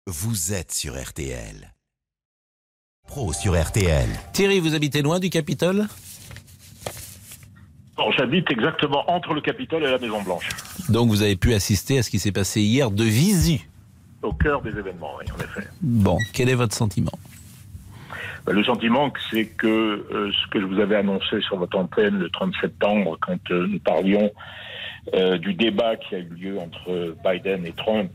Vous êtes sur RTL. Pro sur RTL. Thierry, vous habitez loin du Capitole ? Bon, j'habite exactement entre le Capitole et la Maison-Blanche. Donc vous avez pu assister à ce qui s'est passé hier de visu. Au cœur des événements, oui, en effet. Bon, quel est votre sentiment ? Le sentiment, c'est que ce que je vous avais annoncé sur votre antenne le 30 septembre, quand nous parlions du débat qui a eu lieu entre Biden et Trump,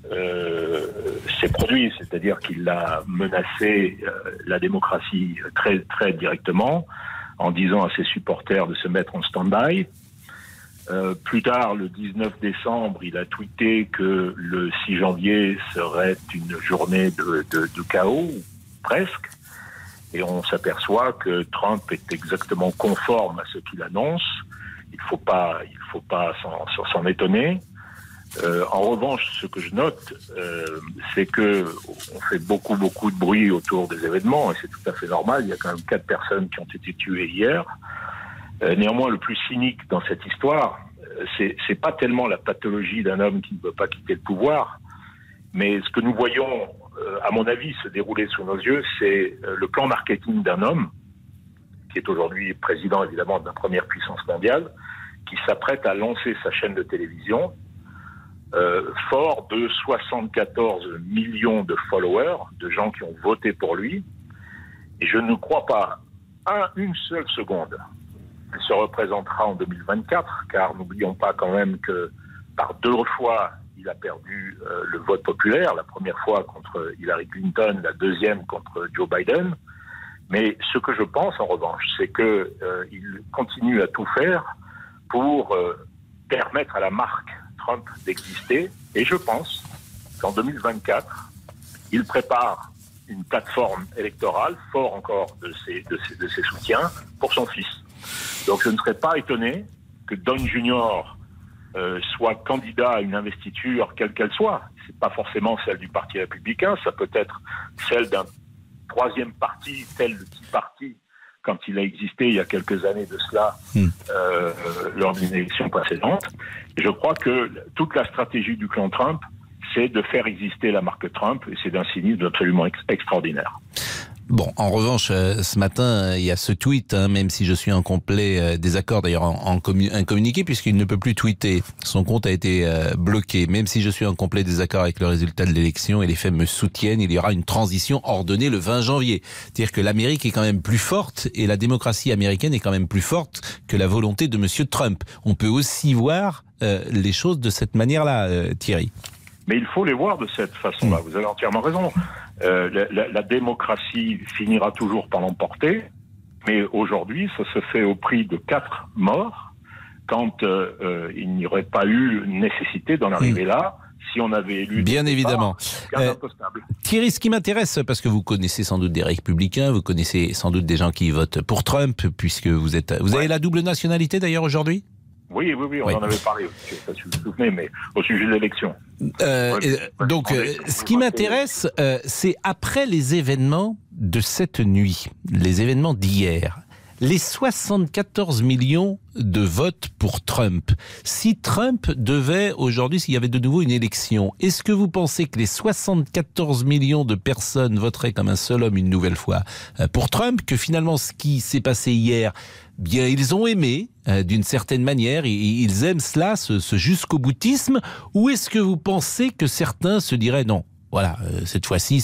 s'est produit, c'est-à-dire qu'il a menacé la démocratie très, très directement en disant à ses supporters de se mettre en stand-by. Plus tard, le 19 décembre, il a tweeté que le 6 janvier serait une journée de chaos, presque. Et on s'aperçoit que Trump est exactement conforme à ce qu'il annonce. Il faut pas s'en étonner. En revanche, ce que je note, c'est que on fait beaucoup de bruit autour des événements, et c'est tout à fait normal. Il y a quand même 4 personnes qui ont été tuées hier. Néanmoins, le plus cynique dans cette histoire, c'est pas tellement la pathologie d'un homme qui ne veut pas quitter le pouvoir, mais ce que nous voyons, à mon avis, se dérouler sous nos yeux, c'est le plan marketing d'un homme qui est aujourd'hui président, évidemment, de la première puissance mondiale, qui s'apprête à lancer sa chaîne de télévision, fort de 74 millions de followers, de gens qui ont voté pour lui. Et je ne crois pas une seule seconde qu'il se représentera en 2024, car n'oublions pas quand même que par 2 fois, il a perdu le vote populaire, la première fois contre Hillary Clinton, la deuxième contre Joe Biden. Mais ce que je pense, en revanche, c'est qu'il continue à tout faire pour permettre à la marque Trump d'exister. Et je pense qu'en 2024, il prépare une plateforme électorale, fort encore de ses soutiens, pour son fils. Donc je ne serais pas étonné que Don Junior soit candidat à une investiture, quelle qu'elle soit. C'est pas forcément celle du Parti républicain, ça peut être celle d'un 3e parti, tel le Tea Party, quand il a existé il y a quelques années de cela, lors d'une élection précédente. Et je crois que toute la stratégie du clan Trump, c'est de faire exister la marque Trump, et c'est d'un cynisme absolument extraordinaire. Bon, en revanche, ce matin, il y a ce tweet, même si je suis en complet désaccord, d'ailleurs un communiqué, puisqu'il ne peut plus tweeter. Son compte a été bloqué. Même si je suis en complet désaccord avec le résultat de l'élection et les faits me soutiennent, il y aura une transition ordonnée le 20 janvier. C'est-à-dire que l'Amérique est quand même plus forte et la démocratie américaine est quand même plus forte que la volonté de M. Trump. On peut aussi voir les choses de cette manière-là, Thierry. Mais il faut les voir de cette façon-là. Vous avez entièrement raison. La démocratie finira toujours par l'emporter, mais aujourd'hui, ça se fait au prix de 4 morts, quand il n'y aurait pas eu nécessité d'en arriver là, si on avait élu... Bien évidemment. Thierry, ce qui m'intéresse, parce que vous connaissez sans doute des républicains, vous connaissez sans doute des gens qui votent pour Trump, puisque vous avez la double nationalité d'ailleurs aujourd'hui ? Oui, on en avait parlé, je ne sais pas si vous vous souvenez, mais au sujet de l'élection. Donc, ce qui m'intéresse, c'est après les événements de cette nuit, les événements d'hier, les 74 millions de votes pour Trump. Si Trump devait aujourd'hui, s'il y avait de nouveau une élection, est-ce que vous pensez que les 74 millions de personnes voteraient comme un seul homme une nouvelle fois pour Trump, que finalement ce qui s'est passé hier, bien ils ont aimé d'une certaine manière, ils aiment cela, ce jusqu'au-boutisme, ou est-ce que vous pensez que certains se diraient non? Voilà, cette fois-ci,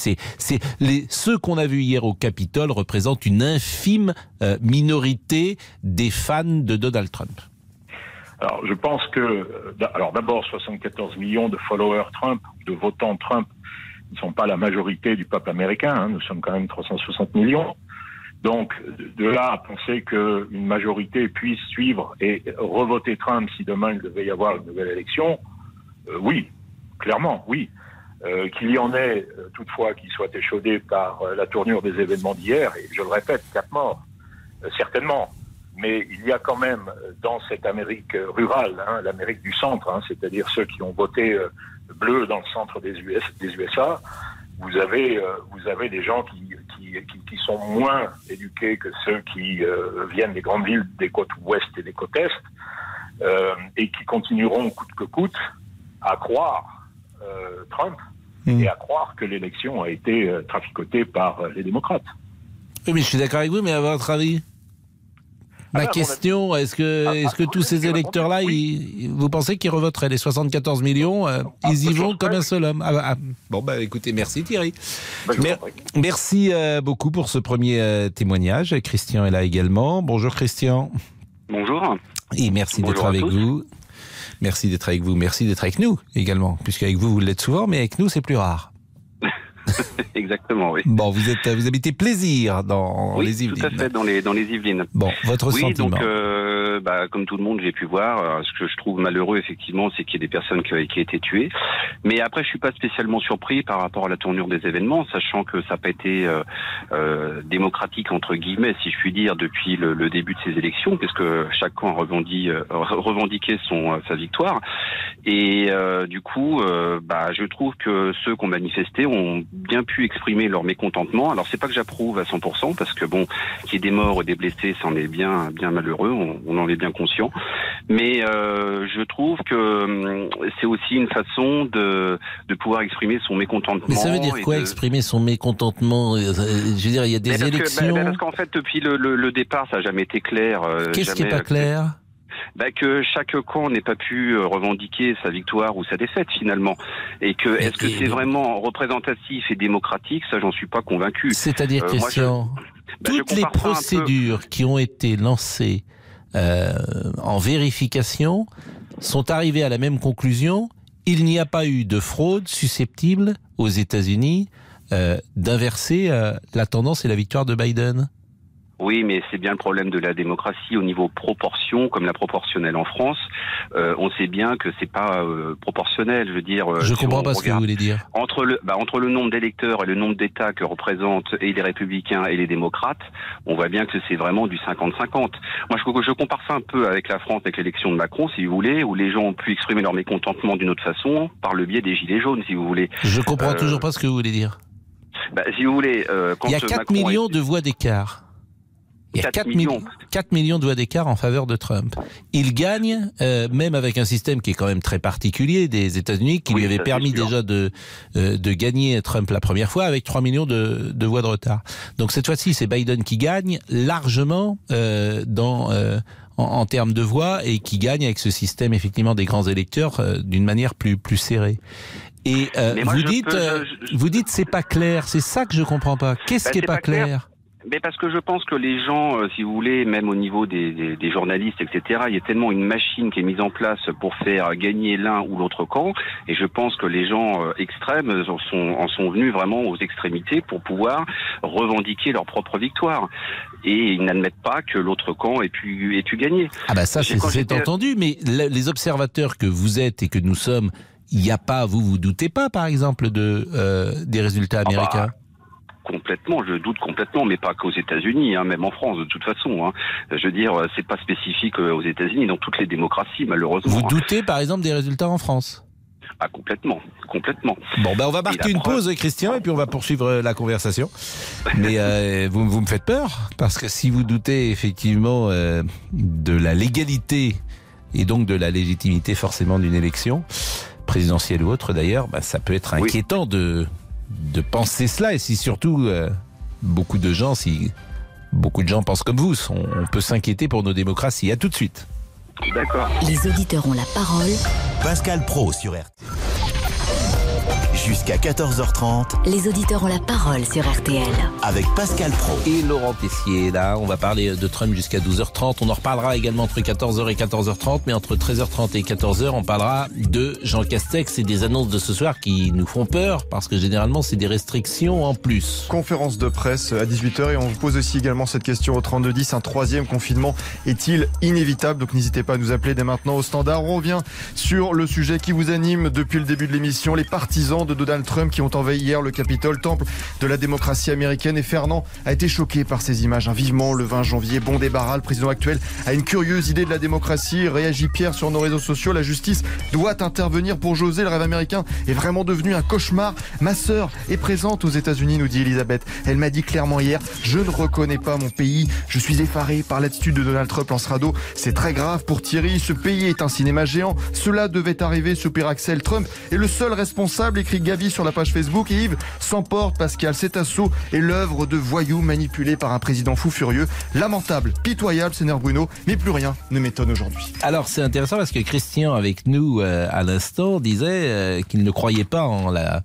ceux qu'on a vus hier au Capitole représentent une infime minorité des fans de Donald Trump. Alors, je pense que, d'abord, 74 millions de followers Trump, de votants Trump, ne sont pas la majorité du peuple américain. Nous sommes quand même 360 millions. Donc, de là à penser qu'une majorité puisse suivre et revoter Trump si demain il devait y avoir une nouvelle élection, oui, clairement, oui. Qu'il y en ait toutefois qui soient échaudés par la tournure des événements d'hier, et je le répète, 4 morts, certainement. Mais il y a quand même dans cette Amérique rurale, l'Amérique du centre, c'est-à-dire ceux qui ont voté bleu dans le centre des USA, vous avez des gens qui sont moins éduqués que ceux qui viennent des grandes villes des côtes ouest et des côtes est, et qui continueront coûte que coûte à croire Trump. et à croire que l'élection a été traficotée par les démocrates. Oui, mais je suis d'accord avec vous, mais à votre avis, ma question, est-ce que tous ces électeurs-là, vous pensez qu'ils revoteraient les 74 millions ils y vont comme un seul homme. Bon, écoutez, merci Thierry. Merci beaucoup pour ce premier témoignage. Christian est là également. Bonjour Christian. Bonjour. Et merci d'être avec vous. Merci d'être avec vous. Merci d'être avec nous également, puisqu'avec vous, vous l'êtes souvent, mais avec nous, c'est plus rare. Exactement, oui. Bon, vous habitez Plaisir dans les Yvelines. Oui, tout à fait, dans les Yvelines. Bon, votre sentiment. Donc, comme tout le monde, j'ai pu voir. Ce que je trouve malheureux, effectivement, c'est qu'il y ait des personnes qui ont été tuées. Mais après, je suis pas spécialement surpris par rapport à la tournure des événements, sachant que ça n'a pas été démocratique, entre guillemets, si je puis dire, depuis le début de ces élections, puisque chaque camp a revendiqué sa victoire. Et du coup, je trouve que ceux qui ont manifesté ont bien pu exprimer leur mécontentement. Alors, c'est pas que j'approuve à 100%, parce que bon, qu'il y ait des morts et des blessés, ça en est bien malheureux, on en est bien conscient. Mais je trouve que c'est aussi une façon de pouvoir exprimer son mécontentement. Mais ça veut dire quoi, exprimer son mécontentement? Je veux dire, il y a des élections... parce qu'en fait, depuis le départ, ça n'a jamais été clair. Qu'est-ce qui n'est pas clair? Que chaque camp n'ait pas pu revendiquer sa victoire ou sa défaite finalement, et que est-ce que c'est vraiment représentatif et démocratique, ça j'en suis pas convaincu. C'est-à-dire, Christian, toutes les procédures qui ont été lancées en vérification sont arrivées à la même conclusion. Il n'y a pas eu de fraude susceptible aux États-Unis d'inverser la tendance et la victoire de Biden. Oui, mais c'est bien le problème de la démocratie au niveau proportion, comme la proportionnelle en France. On sait bien que c'est pas proportionnel. Je veux dire. Je comprends pas ce que vous voulez dire. Entre le nombre d'électeurs et le nombre d'États que représentent et les républicains et les démocrates, on voit bien que c'est vraiment du 50-50. Moi, je compare ça un peu avec la France, avec l'élection de Macron, si vous voulez, où les gens ont pu exprimer leur mécontentement d'une autre façon, par le biais des gilets jaunes, si vous voulez. Je comprends toujours pas ce que vous voulez dire. Si vous voulez, quand il y a 4 millions de voix d'écart. Il y a 4 millions de voix d'écart en faveur de Trump. Il gagne, même avec un système qui est quand même très particulier des États-Unis, qui lui avait permis déjà de gagner Trump la première fois, avec 3 millions de voix de retard. Donc cette fois-ci, c'est Biden qui gagne largement en termes de voix, et qui gagne avec ce système effectivement des grands électeurs d'une manière plus serrée. Et vous dites c'est pas clair, c'est ça que je comprends pas. Qu'est-ce qui est pas clair? Mais parce que je pense que les gens, si vous voulez, même au niveau des journalistes, etc., il y a tellement une machine qui est mise en place pour faire gagner l'un ou l'autre camp, et je pense que les gens extrêmes en sont venus vraiment aux extrémités pour pouvoir revendiquer leur propre victoire. Et ils n'admettent pas que l'autre camp ait pu gagner. Ah bah ça, c'est entendu, mais les observateurs que vous êtes et que nous sommes, il n'y a pas, vous doutez pas, par exemple, des résultats américains? Complètement, je doute complètement, mais pas qu'aux États-Unis, même en France de toute façon. Je veux dire, c'est pas spécifique aux États-Unis, dans toutes les démocraties, malheureusement. Vous doutez, par exemple, des résultats en France? Ah, complètement. Bon, on va marquer une pause, Christian, et puis on va poursuivre la conversation. Mais vous me faites peur, parce que si vous doutez effectivement de la légalité et donc de la légitimité forcément d'une élection, présidentielle ou autre d'ailleurs, ça peut être inquiétant de penser cela, et si surtout beaucoup de gens pensent comme vous, on peut s'inquiéter pour nos démocraties. À tout de suite. D'accord. Les auditeurs ont la parole. Pascal Praud sur RTL. Jusqu'à 14h30. Les auditeurs ont la parole sur RTL. Avec Pascal Praud. Et Laurent Tessier, là, on va parler de Trump jusqu'à 12h30. On en reparlera également entre 14h et 14h30. Mais entre 13h30 et 14h, on parlera de Jean Castex et des annonces de ce soir qui nous font peur. Parce que généralement, c'est des restrictions en plus. Conférence de presse à 18h. Et on vous pose aussi également cette question au 3210. Un troisième confinement est-il inévitable? Donc n'hésitez pas à nous appeler dès maintenant au standard. On revient sur le sujet qui vous anime depuis le début de l'émission. Les partisans de Donald Trump qui ont envahi hier le Capitole, temple de la démocratie américaine. Et Fernand a été choqué par ces images. Vivement le 20 janvier, bon débarras. Le président actuel a une curieuse idée de la démocratie. Réagit Pierre sur nos réseaux sociaux. La justice doit intervenir pour José. Le rêve américain est vraiment devenu un cauchemar. Ma sœur est présente aux États-Unis, nous dit Elisabeth. Elle m'a dit clairement hier, je ne reconnais pas mon pays. Je suis effaré par l'attitude de Donald Trump, lance Rado. C'est très grave pour Thierry. Ce pays est un cinéma géant. Cela devait arriver, soupire Axel. Trump est le seul responsable, écrit écrit Gavi sur la page Facebook. Et Yves s'emporte, Pascal. Cet assaut est l'œuvre de voyous manipulés par un président fou furieux. Lamentable, pitoyable, s'énerve Bruno, mais plus rien ne m'étonne aujourd'hui. Alors c'est intéressant parce que Christian avec nous à l'instant disait qu'il ne croyait pas en la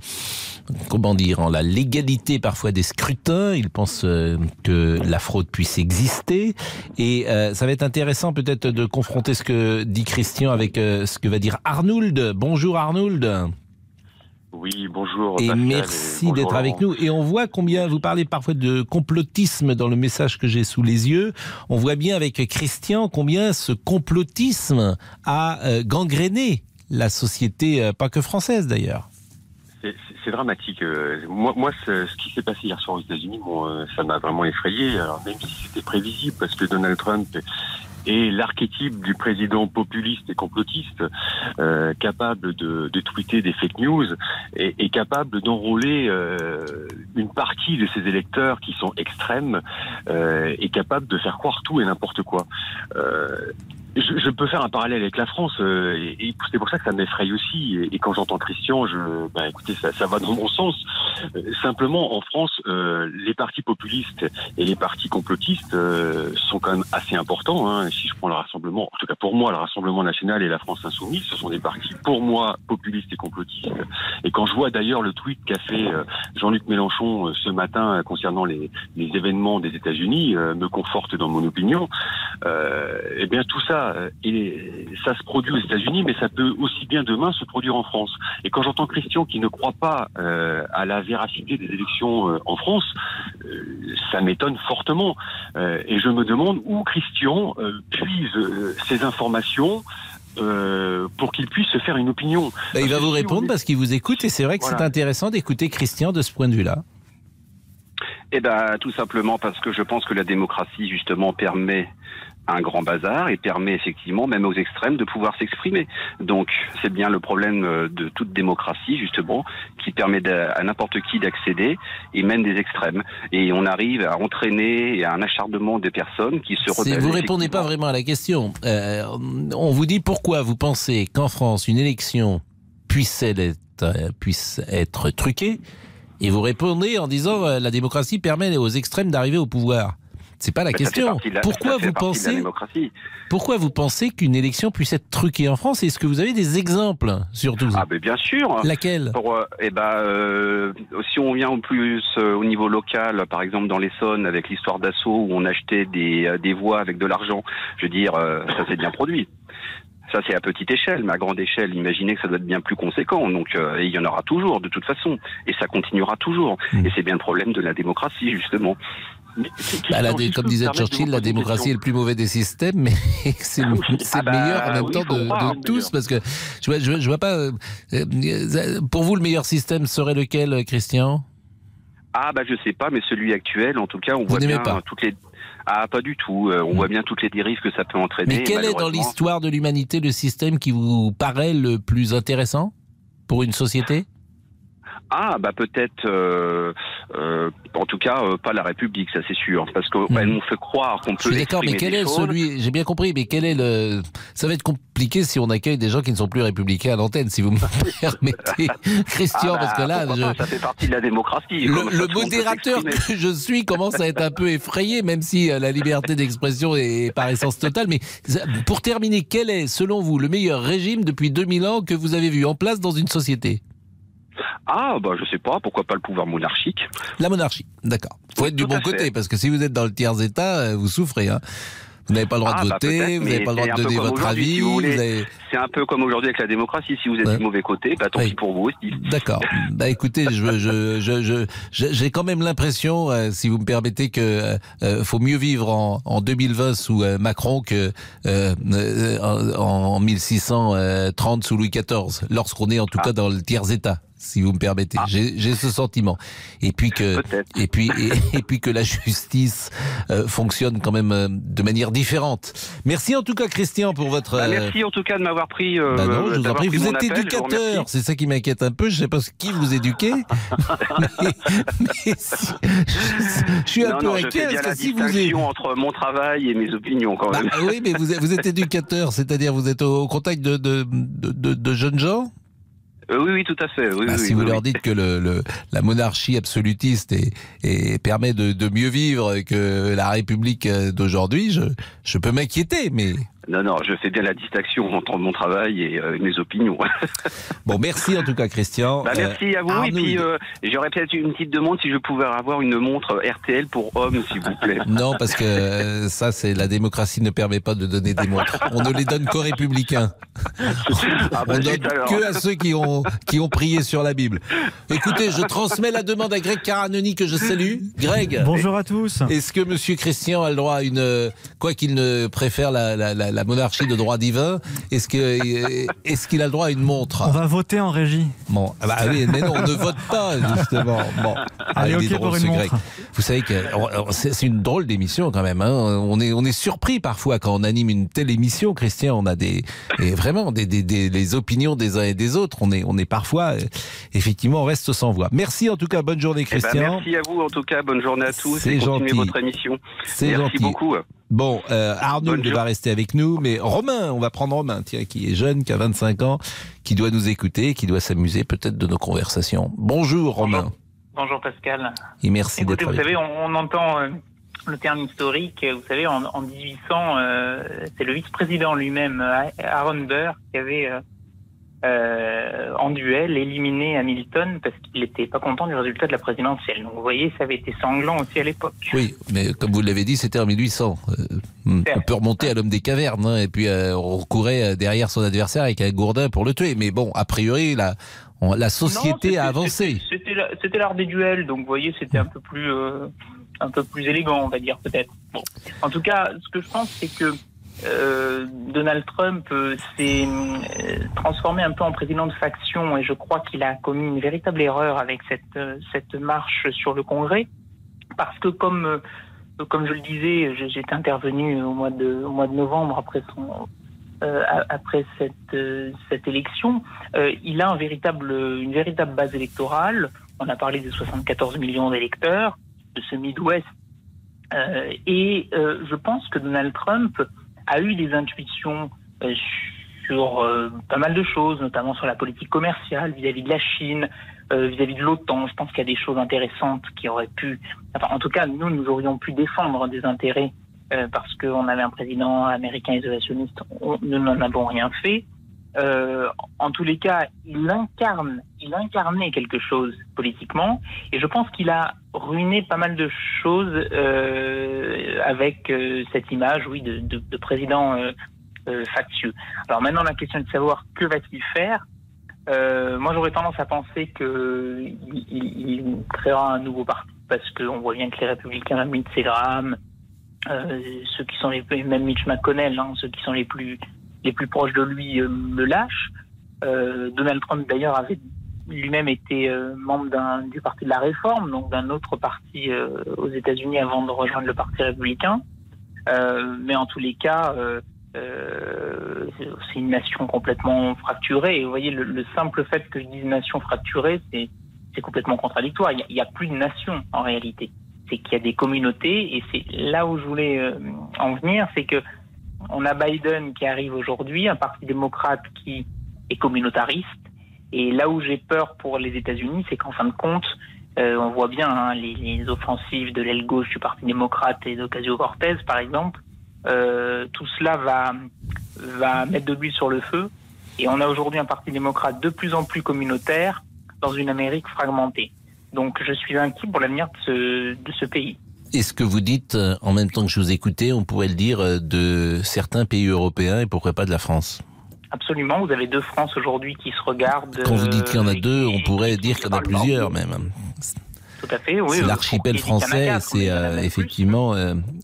légalité parfois des scrutins. Il pense que la fraude puisse exister et ça va être intéressant peut-être de confronter ce que dit Christian avec ce que va dire Arnould. Bonjour Arnould. Oui, bonjour. Et Pascal, merci bonjour d'être Laurent. avec nous. Et on voit combien vous parlez parfois de complotisme dans le message que j'ai sous les yeux. On voit bien avec Christian combien ce complotisme a gangréné la société, pas que française d'ailleurs. C'est dramatique. Moi, ce qui s'est passé hier soir aux États-Unis, ça m'a vraiment effrayé. Alors, même si c'était prévisible, parce que Donald Trump est l'archétype du président populiste et complotiste, capable de tweeter des fake news et capable d'enrôler une partie de ses électeurs qui sont extrêmes et capable de faire croire tout et n'importe quoi. Je peux faire un parallèle avec la France et c'est pour ça que ça m'effraie aussi. Et quand j'entends Christian, écoutez, ça va dans mon sens. Simplement, en France, les partis populistes et les partis complotistes sont quand même assez importants. Hein. Si je prends le Rassemblement, en tout cas pour moi, le Rassemblement National et la France Insoumise, ce sont des partis pour moi populistes et complotistes. Et quand je vois d'ailleurs le tweet qu'a fait Jean-Luc Mélenchon ce matin concernant les événements des États-Unis, me conforte dans mon opinion. Eh bien tout ça, ça se produit aux États-Unis, mais ça peut aussi bien demain se produire en France. Et quand j'entends Christian qui ne croit pas à la véracité des élections en France, ça m'étonne fortement. Et je me demande où Christian puise ces informations pour qu'il puisse se faire une opinion. Il va vous répondre parce qu'il vous écoute et c'est vrai que c'est intéressant d'écouter Christian de ce point de vue-là. Eh ben, tout simplement parce que je pense que la démocratie, justement, permet un grand bazar et permet effectivement, même aux extrêmes, de pouvoir s'exprimer. Donc, c'est bien le problème de toute démocratie, justement, qui permet à n'importe qui d'accéder, et même des extrêmes. Et on arrive à entraîner un acharnement des personnes qui se rebellent. Vous répondez pas vraiment à la question. On vous dit pourquoi vous pensez qu'en France, une élection puisse être truquée, et vous répondez en disant la démocratie permet aux extrêmes d'arriver au pouvoir. C'est pas la question. Pourquoi vous pensez qu'une élection puisse être truquée en France? Est-ce que vous avez des exemples, surtout? Ah, ben bien sûr. Laquelle? Si on vient au niveau local, par exemple dans l'Essonne, avec l'histoire d'Assaut, où on achetait des voix avec de l'argent, je veux dire, ça s'est bien produit. Ça, c'est à petite échelle, mais à grande échelle, imaginez que ça doit être bien plus conséquent. Donc, il y en aura toujours, de toute façon. Et ça continuera toujours. Et c'est bien le problème de la démocratie, justement. Comme disait Churchill, la démocratie est le plus mauvais des systèmes, mais c'est le meilleur en même temps de tous, parce que je vois pas. Pour vous, le meilleur système serait lequel, Christian? Je sais pas, mais celui actuel, en tout cas, on voit bien toutes les. Ah, pas du tout. On voit bien toutes les dérives que ça peut entraîner. Mais quel est dans l'histoire de l'humanité le système qui vous paraît le plus intéressant pour une société? Peut-être, en tout cas, pas la République, ça c'est sûr, parce qu'elle nous fait croire qu'on peut. Je suis d'accord, mais quel est celui? J'ai bien compris, mais quel est le? Ça va être compliqué si on accueille des gens qui ne sont plus républicains à l'antenne, si vous me permettez, Christian, parce que là, ça fait partie de la démocratie. Le modérateur que je suis commence à être un peu effrayé, même si la liberté d'expression est par essence totale. Mais pour terminer, quel est, selon vous, le meilleur régime depuis 2000 ans que vous avez vu en place dans une société? Je sais pas, pourquoi pas le pouvoir monarchique? La monarchie, d'accord. Faut être du bon côté, parce que si vous êtes dans le tiers-état, vous souffrez, hein. Vous n'avez pas le droit de voter, vous n'avez pas le droit de donner votre avis. C'est un peu comme aujourd'hui avec la démocratie. Si vous êtes du mauvais côté, tant pis pour vous aussi. D'accord. Écoutez, j'ai quand même l'impression, si vous me permettez, que faut mieux vivre en 2020 sous Macron que en 1630 sous Louis XIV, lorsqu'on est en tout cas dans le tiers-état. Si vous me permettez, j'ai ce sentiment. Et puis que la justice fonctionne quand même de manière différente. Merci en tout cas, Christian, pour votre. Merci en tout cas de m'avoir pris. Non, je vous en prie. Vous êtes éducateur. C'est ça qui m'inquiète un peu. Je ne sais pas qui vous éduquez. mais je suis un peu inquiet parce que si vous êtes entre mon travail et mes opinions quand même. Oui, mais vous êtes éducateur, c'est-à-dire vous êtes au contact de jeunes gens. Oui, tout à fait. Si vous leur dites que la monarchie absolutiste permet de mieux vivre que la République d'aujourd'hui, je peux m'inquiéter, mais... Non, je fais bien la distinction entre mon travail et mes opinions. Bon, merci en tout cas, Christian. Merci à vous. Arnaud, et puis, j'aurais peut-être une petite demande si je pouvais avoir une montre RTL pour hommes, s'il vous plaît. Non, parce que ça, la démocratie ne permet pas de donner des montres. On ne les donne qu'aux républicains. On donne que à ceux qui ont prié sur la Bible. Écoutez, je transmets la demande à Greg Caranoni, que je salue. Greg. Bonjour à tous. Est-ce que Monsieur Christian a le droit à quoi qu'il ne préfère la monarchie de droit divin, est-ce qu'il a le droit à une montre? On va voter en régie. Bon, oui, mais non, on ne vote pas, justement. Bon, allez, ok pour une montre. Vous savez que c'est une drôle d'émission quand même. Hein. On est surpris parfois quand on anime une telle émission, Christian. On a vraiment les opinions des uns et des autres. On est parfois, effectivement, on reste sans voix. Merci en tout cas, bonne journée, Christian. Merci à vous en tout cas, bonne journée à tous. C'est continuez gentil. votre émission. C'est Merci gentil. beaucoup. Bon, Arnaud va rester avec nous, mais Romain, on va prendre Romain, tiens, qui est jeune, qui a 25 ans, qui doit nous écouter, qui doit s'amuser peut-être de nos conversations. Bonjour Romain. Bonjour Pascal. Et merci d'être avec nous. Vous savez, nous. on entend le terme historique. Vous savez, en 1800, c'est le vice-président lui-même, Aaron Burr, qui avait en duel éliminé Hamilton parce qu'il n'était pas content du résultat de la présidentielle. Donc vous voyez, ça avait été sanglant aussi à l'époque. Oui, mais comme vous l'avez dit, c'était en 1800. On peut remonter à l'homme des cavernes, hein, et puis on courait derrière son adversaire avec un gourdin pour le tuer. Mais bon, a priori, la société a avancé. C'était l'art des duels, donc vous voyez, c'était un peu plus élégant, on va dire peut-être. Bon. En tout cas, ce que je pense, c'est que Donald Trump s'est transformé un peu en président de faction, et je crois qu'il a commis une véritable erreur avec cette marche sur le Congrès, parce que comme je le disais, j'étais intervenu au mois de novembre après cette élection. Il a une véritable base électorale. On a parlé de 74 millions d'électeurs de ce Midwest, et je pense que Donald Trump a eu des intuitions sur pas mal de choses, notamment sur la politique commerciale vis-à-vis de la Chine, vis-à-vis de l'OTAN. Je pense qu'il y a des choses intéressantes qui auraient pu... Enfin, en tout cas, nous aurions pu défendre des intérêts parce qu'on avait un président américain isolationniste. Nous n'en avons rien fait. En tous les cas, il incarnait quelque chose politiquement, et je pense qu'il a ruiné pas mal de choses avec cette image, oui, de président factieux. Alors maintenant, la question est de savoir que va-t-il faire. Moi, j'aurais tendance à penser qu'il créera un nouveau parti, parce qu'on voit bien que les Républicains, Lindsey Graham, ceux qui sont même Mitch McConnell, hein, ceux qui sont les plus proches de lui le lâchent. Donald Trump, d'ailleurs, avait lui-même été membre du Parti de la Réforme, donc d'un autre parti aux États-Unis avant de rejoindre le Parti républicain. Mais en tous les cas, c'est une nation complètement fracturée. Et vous voyez, le simple fait que je dise nation fracturée, c'est complètement contradictoire. Il n'y a plus de nation en réalité. C'est qu'il y a des communautés, et c'est là où je voulais en venir, c'est que on a Biden qui arrive aujourd'hui, un parti démocrate qui est communautariste. Et là où j'ai peur pour les États-Unis, c'est qu'en fin de compte, on voit bien les offensives de l'aile gauche du Parti démocrate et d'Ocasio-Cortez, par exemple. Tout cela va mettre de l'huile sur le feu. Et on a aujourd'hui un Parti démocrate de plus en plus communautaire dans une Amérique fragmentée. Donc je suis inquiet pour l'avenir de ce pays. Et ce que vous dites, en même temps que je vous écoutais, on pourrait le dire de certains pays européens, et pourquoi pas de la France? Absolument, vous avez deux France aujourd'hui qui se regardent. Quand vous dites qu'il y en a deux, on pourrait dire qu'il y en a plusieurs même. Tout à fait, oui. C'est l'archipel français, c'est effectivement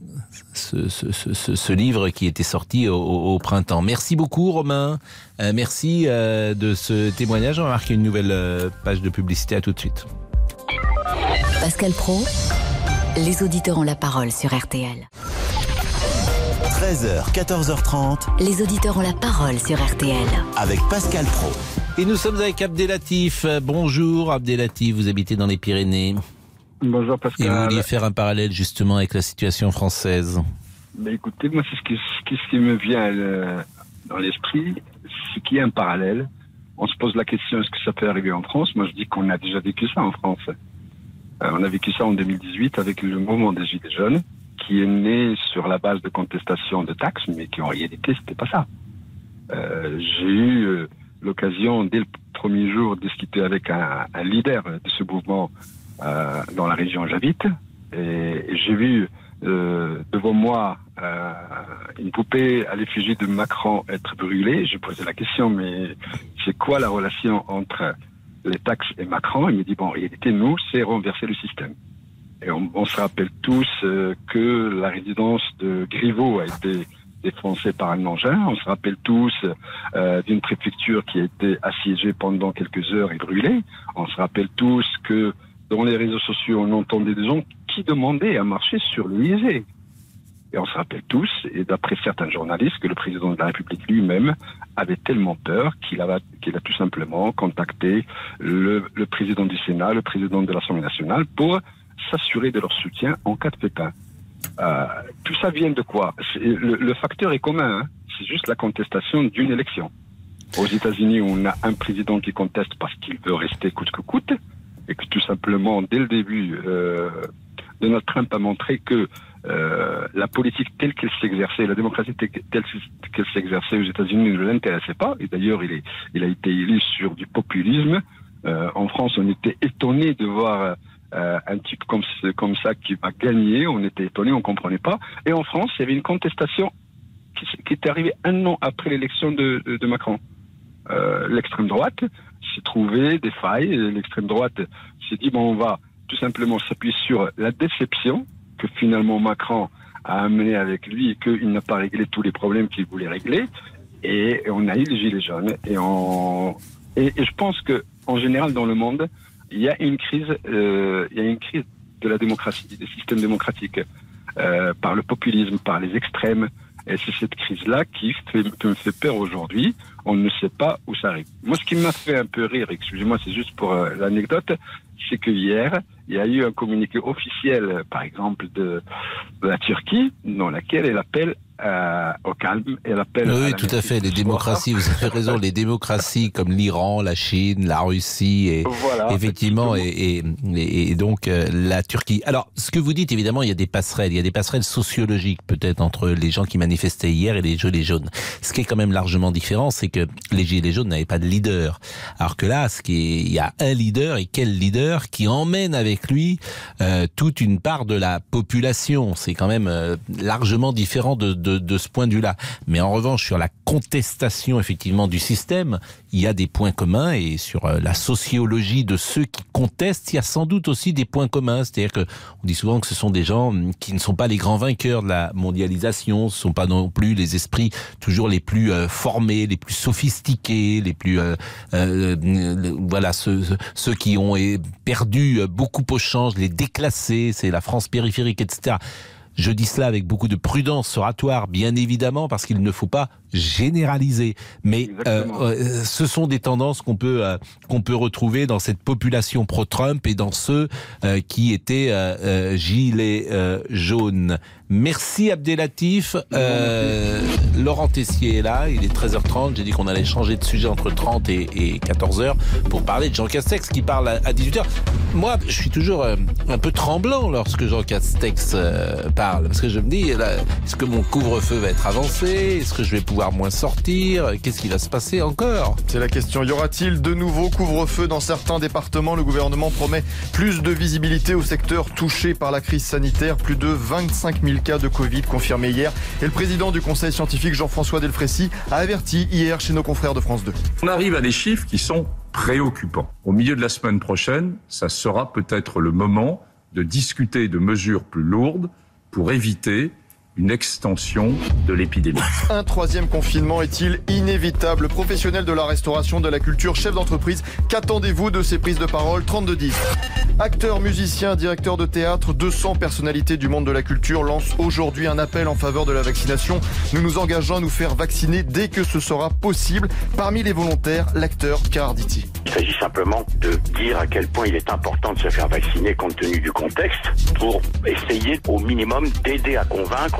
ce livre qui était sorti au printemps. Merci beaucoup Romain, merci de ce témoignage. On va marquer une nouvelle page de publicité, à tout de suite. Pascal Praud, les auditeurs ont la parole sur RTL. 13h, 14h30. Les auditeurs ont la parole sur RTL. Avec Pascal Praud. Et nous sommes avec Abdelatif. Bonjour Abdelatif, vous habitez dans les Pyrénées. Bonjour Pascal. Et vous vouliez faire un parallèle justement avec la situation française. Ben écoutez, moi c'est ce qui me vient dans l'esprit, c'est qu'il y a un parallèle on se pose la question, est-ce que ça peut arriver en France? Moi, je dis qu'on a déjà vécu ça en France. On a vécu ça en 2018 avec le mouvement des Gilets jaunes, qui est né sur la base de contestation de taxes, mais qui en réalité, c'était pas ça. J'ai eu l'occasion, dès le premier jour, de discuter avec un leader de ce mouvement dans la région où j'habite, et j'ai vu devant moi une poupée à l'effigie de Macron être brûlée. J'ai posé la question, mais c'est quoi la relation entre les taxes et Macron? Il me dit, bon, en réalité, nous, c'est renverser le système. Et on se rappelle tous que la résidence de Griveaux a été défoncée par un engin. On se rappelle tous d'une préfecture qui a été assiégée pendant quelques heures et brûlée. On se rappelle tous que dans les réseaux sociaux, on entendait des gens qui demandaient à marcher sur l'Élysée. Et on se rappelle tous, et d'après certains journalistes, que le président de la République lui-même avait tellement peur qu'il a tout simplement contacté le président du Sénat, le président de l'Assemblée nationale, pour s'assurer de leur soutien en cas de pépin. Tout ça vient de quoi? Le facteur est commun, hein. C'est juste la contestation d'une élection. Aux États-Unis, on a un président qui conteste parce qu'il veut rester coûte que coûte, et que tout simplement, dès le début, Donald Trump a montré que la politique telle qu'elle s'exerçait, la démocratie telle qu'elle s'exerçait aux États-Unis ne l'intéressait pas. Et d'ailleurs, il a été élu sur du populisme. En France, on était étonnés de voir un type comme ça qui va gagner. On était étonnés, on comprenait pas. Et en France, il y avait une contestation qui est arrivée un an après l'élection de Macron. L'extrême droite s'est trouvé des failles. L'extrême droite s'est dit, bon, on va tout simplement s'appuyer sur la déception que finalement Macron a amené avec lui et qu'il n'a pas réglé tous les problèmes qu'il voulait régler. Et on a eu les Gilets jaunes. Et je pense que en général dans le monde, il y a une crise de la démocratie, des systèmes démocratiques, par le populisme, par les extrêmes. Et c'est cette crise-là qui me fait peur aujourd'hui. On ne sait pas où ça arrive. Moi, ce qui m'a fait un peu rire, excusez-moi, c'est juste pour l'anecdote, c'est que hier, il y a eu un communiqué officiel, par exemple, de la Turquie, dans laquelle elle appelle au calme. Elle appelle oui, tout à fait. Les démocraties, vous avez raison, les démocraties comme l'Iran, la Chine, la Russie, et voilà, effectivement, et donc la Turquie. Alors, ce que vous dites, évidemment, il y a des passerelles sociologiques peut-être entre les gens qui manifestaient hier et les Gilets jaunes. Ce qui est quand même largement différent, c'est que les Gilets jaunes n'avaient pas de leader. Alors que là, il y a un leader, et quel leader, qui emmène avec lui toute une part de la population. C'est quand même largement différent de ce point de vue-là. Mais en revanche, sur la contestation effectivement du système, il y a des points communs, et sur la sociologie de ceux qui contestent, il y a sans doute aussi des points communs. C'est-à-dire que on dit souvent que ce sont des gens qui ne sont pas les grands vainqueurs de la mondialisation, ce ne sont pas non plus les esprits toujours les plus formés, les plus sophistiqués, les plus voilà, ceux qui ont perdu beaucoup au change, les déclassés, c'est la France périphérique, etc. Je dis cela avec beaucoup de prudence oratoire, bien évidemment, parce qu'il ne faut pas généraliser. Mais ce sont des tendances qu'on peut retrouver dans cette population pro-Trump et dans ceux qui étaient gilets jaunes. Merci Abdelatif. Laurent Tessier est là, il est 13h30. J'ai dit qu'on allait changer de sujet entre 30 et 14h pour parler de Jean Castex qui parle à 18h. Moi, je suis toujours un peu tremblant lorsque Jean Castex parle, parce que je me dis, est-ce que mon couvre-feu va être avancé? Est-ce que je vais pouvoir moins sortir? Qu'est-ce qui va se passer encore? C'est la question. Y aura-t-il de nouveaux couvre-feux dans certains départements? Le gouvernement promet plus de visibilité au secteur touché par la crise sanitaire. Plus de 25 000 cas de Covid confirmés hier. Et le président du conseil scientifique, Jean-François Delfrécy, a averti hier chez nos confrères de France 2. On arrive à des chiffres qui sont préoccupants. Au milieu de la semaine prochaine, ça sera peut-être le moment de discuter de mesures plus lourdes pour éviter une extension de l'épidémie. Un troisième confinement est-il inévitable? Professionnel de la restauration, de la culture, chef d'entreprise, qu'attendez-vous de ces prises de parole? 32-10. Acteurs, musiciens, directeurs de théâtre, 200 personnalités du monde de la culture lancent aujourd'hui un appel en faveur de la vaccination. Nous nous engageons à nous faire vacciner dès que ce sera possible. Parmi les volontaires, l'acteur Carditi. Il s'agit simplement de dire à quel point il est important de se faire vacciner compte tenu du contexte pour essayer au minimum d'aider à convaincre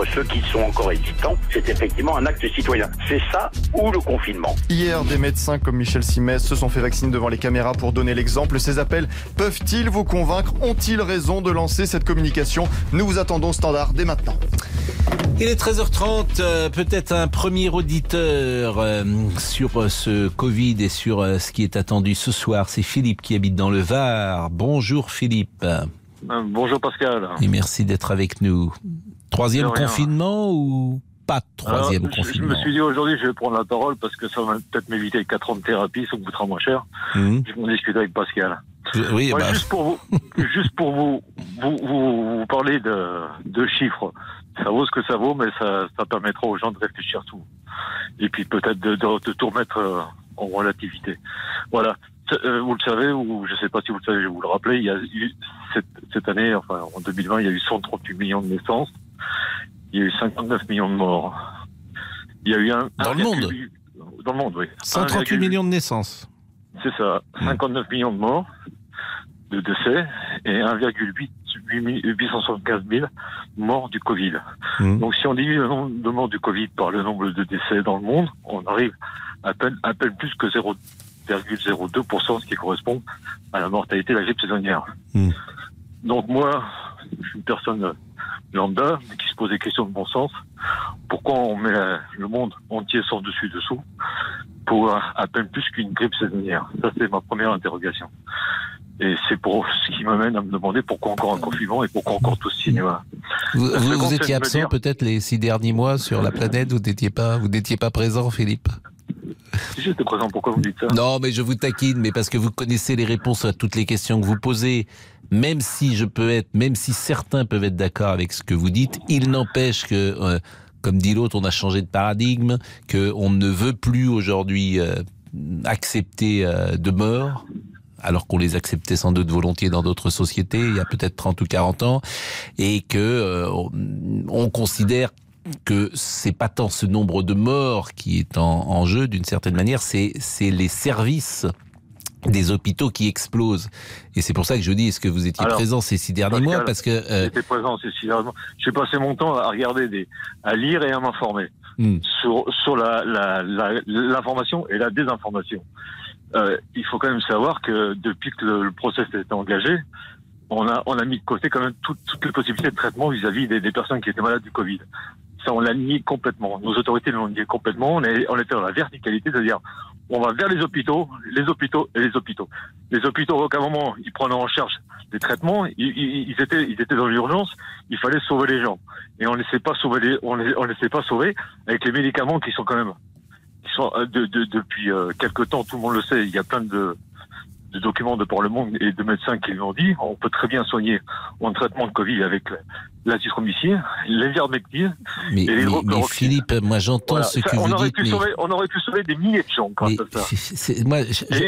ceux qui sont encore hésitants, c'est effectivement un acte citoyen. C'est ça ou le confinement. Hier, des médecins comme Michel Simès se sont fait vacciner devant les caméras pour donner l'exemple. Ces appels peuvent-ils vous convaincre? Ont-ils raison de lancer cette communication? Nous vous attendons au standard dès maintenant. Il est 13h30, peut-être un premier auditeur sur ce Covid et sur ce qui est attendu ce soir. C'est Philippe qui habite dans le Var. Bonjour Philippe. Bonjour Pascal. Et merci d'être avec nous. Troisième confinement ou pas troisième confinement? Je me suis dit aujourd'hui je vais prendre la parole parce que ça va peut-être m'éviter 4 ans de thérapie, ça me coûtera moins cher. Je vais en discuter avec Pascal. Oui, ouais, juste pour vous parler de chiffres. Ça vaut ce que ça vaut, mais ça permettra aux gens de réfléchir tout. Et puis peut-être de tout remettre en relativité. Voilà. Vous le savez, ou je ne sais pas si vous le savez, je vais vous le rappeler, il y a eu cette année, enfin en 2020, il y a eu 138 millions de naissances. Il y a eu 59 millions de morts. Il y a eu Dans le monde? Dans le monde, oui. 138 millions de naissances. C'est ça. 59 millions de morts, de décès, et 875 000 morts du Covid. Donc si on divise le nombre de morts du Covid par le nombre de décès dans le monde, on arrive à peine plus que 0,02%, ce qui correspond à la mortalité de la grippe saisonnière. Donc moi, je suis une personne lambda qui se pose des questions de bon sens. Pourquoi on met le monde entier sans dessus-dessous pour à peine plus qu'une grippe saisonnière? Ça, c'est ma première interrogation. Et c'est pour ce qui m'amène à me demander pourquoi encore un confinement et pourquoi encore tout ce cinéma. Vous étiez absent peut-être les 6 derniers mois sur la planète, vous n'étiez pas présent, Philippe? Si j'étais présent, pourquoi vous dites ça? Non, mais je vous taquine, mais parce que vous connaissez les réponses à toutes les questions que vous posez. Même si certains peuvent être d'accord avec ce que vous dites, il n'empêche que, comme dit l'autre, on a changé de paradigme, qu'on ne veut plus aujourd'hui accepter de morts, alors qu'on les acceptait sans doute volontiers dans d'autres sociétés, il y a peut-être 30 ou 40 ans, et que on considère que c'est pas tant ce nombre de morts qui est en jeu d'une certaine manière, c'est les services des hôpitaux qui explosent. Et c'est pour ça que je dis, est-ce que vous étiez présent ces 6 derniers mois? Parce que j'étais présent ces 6 derniers mois. J'ai passé mon temps à regarder à lire et à m'informer sur l'information et la désinformation. Il faut quand même savoir que depuis que le process a été engagé, on a mis de côté quand même toutes les possibilités de traitement vis-à-vis des personnes qui étaient malades du Covid. Ça, on l'a nié complètement. Nos autorités l'ont nié complètement. On était dans la verticalité, c'est-à-dire on va vers les hôpitaux et les hôpitaux. Les hôpitaux, à aucun moment, ils prenaient en charge des traitements. Ils étaient dans l'urgence. Il fallait sauver les gens. Et on ne les sait pas sauver. On les sait pas sauver avec les médicaments qui sont quand même, depuis quelque temps, tout le monde le sait. Il y a plein de documents de par le monde et de médecins qui l'ont dit. On peut très bien soigner en traitement de Covid avec l'azithromycine, l'ivermectine et l'hydrochloroquine. Mais Philippe, moi j'entends ce que vous dites. On aurait pu sauver des milliers de gens grâce à ça. Moi,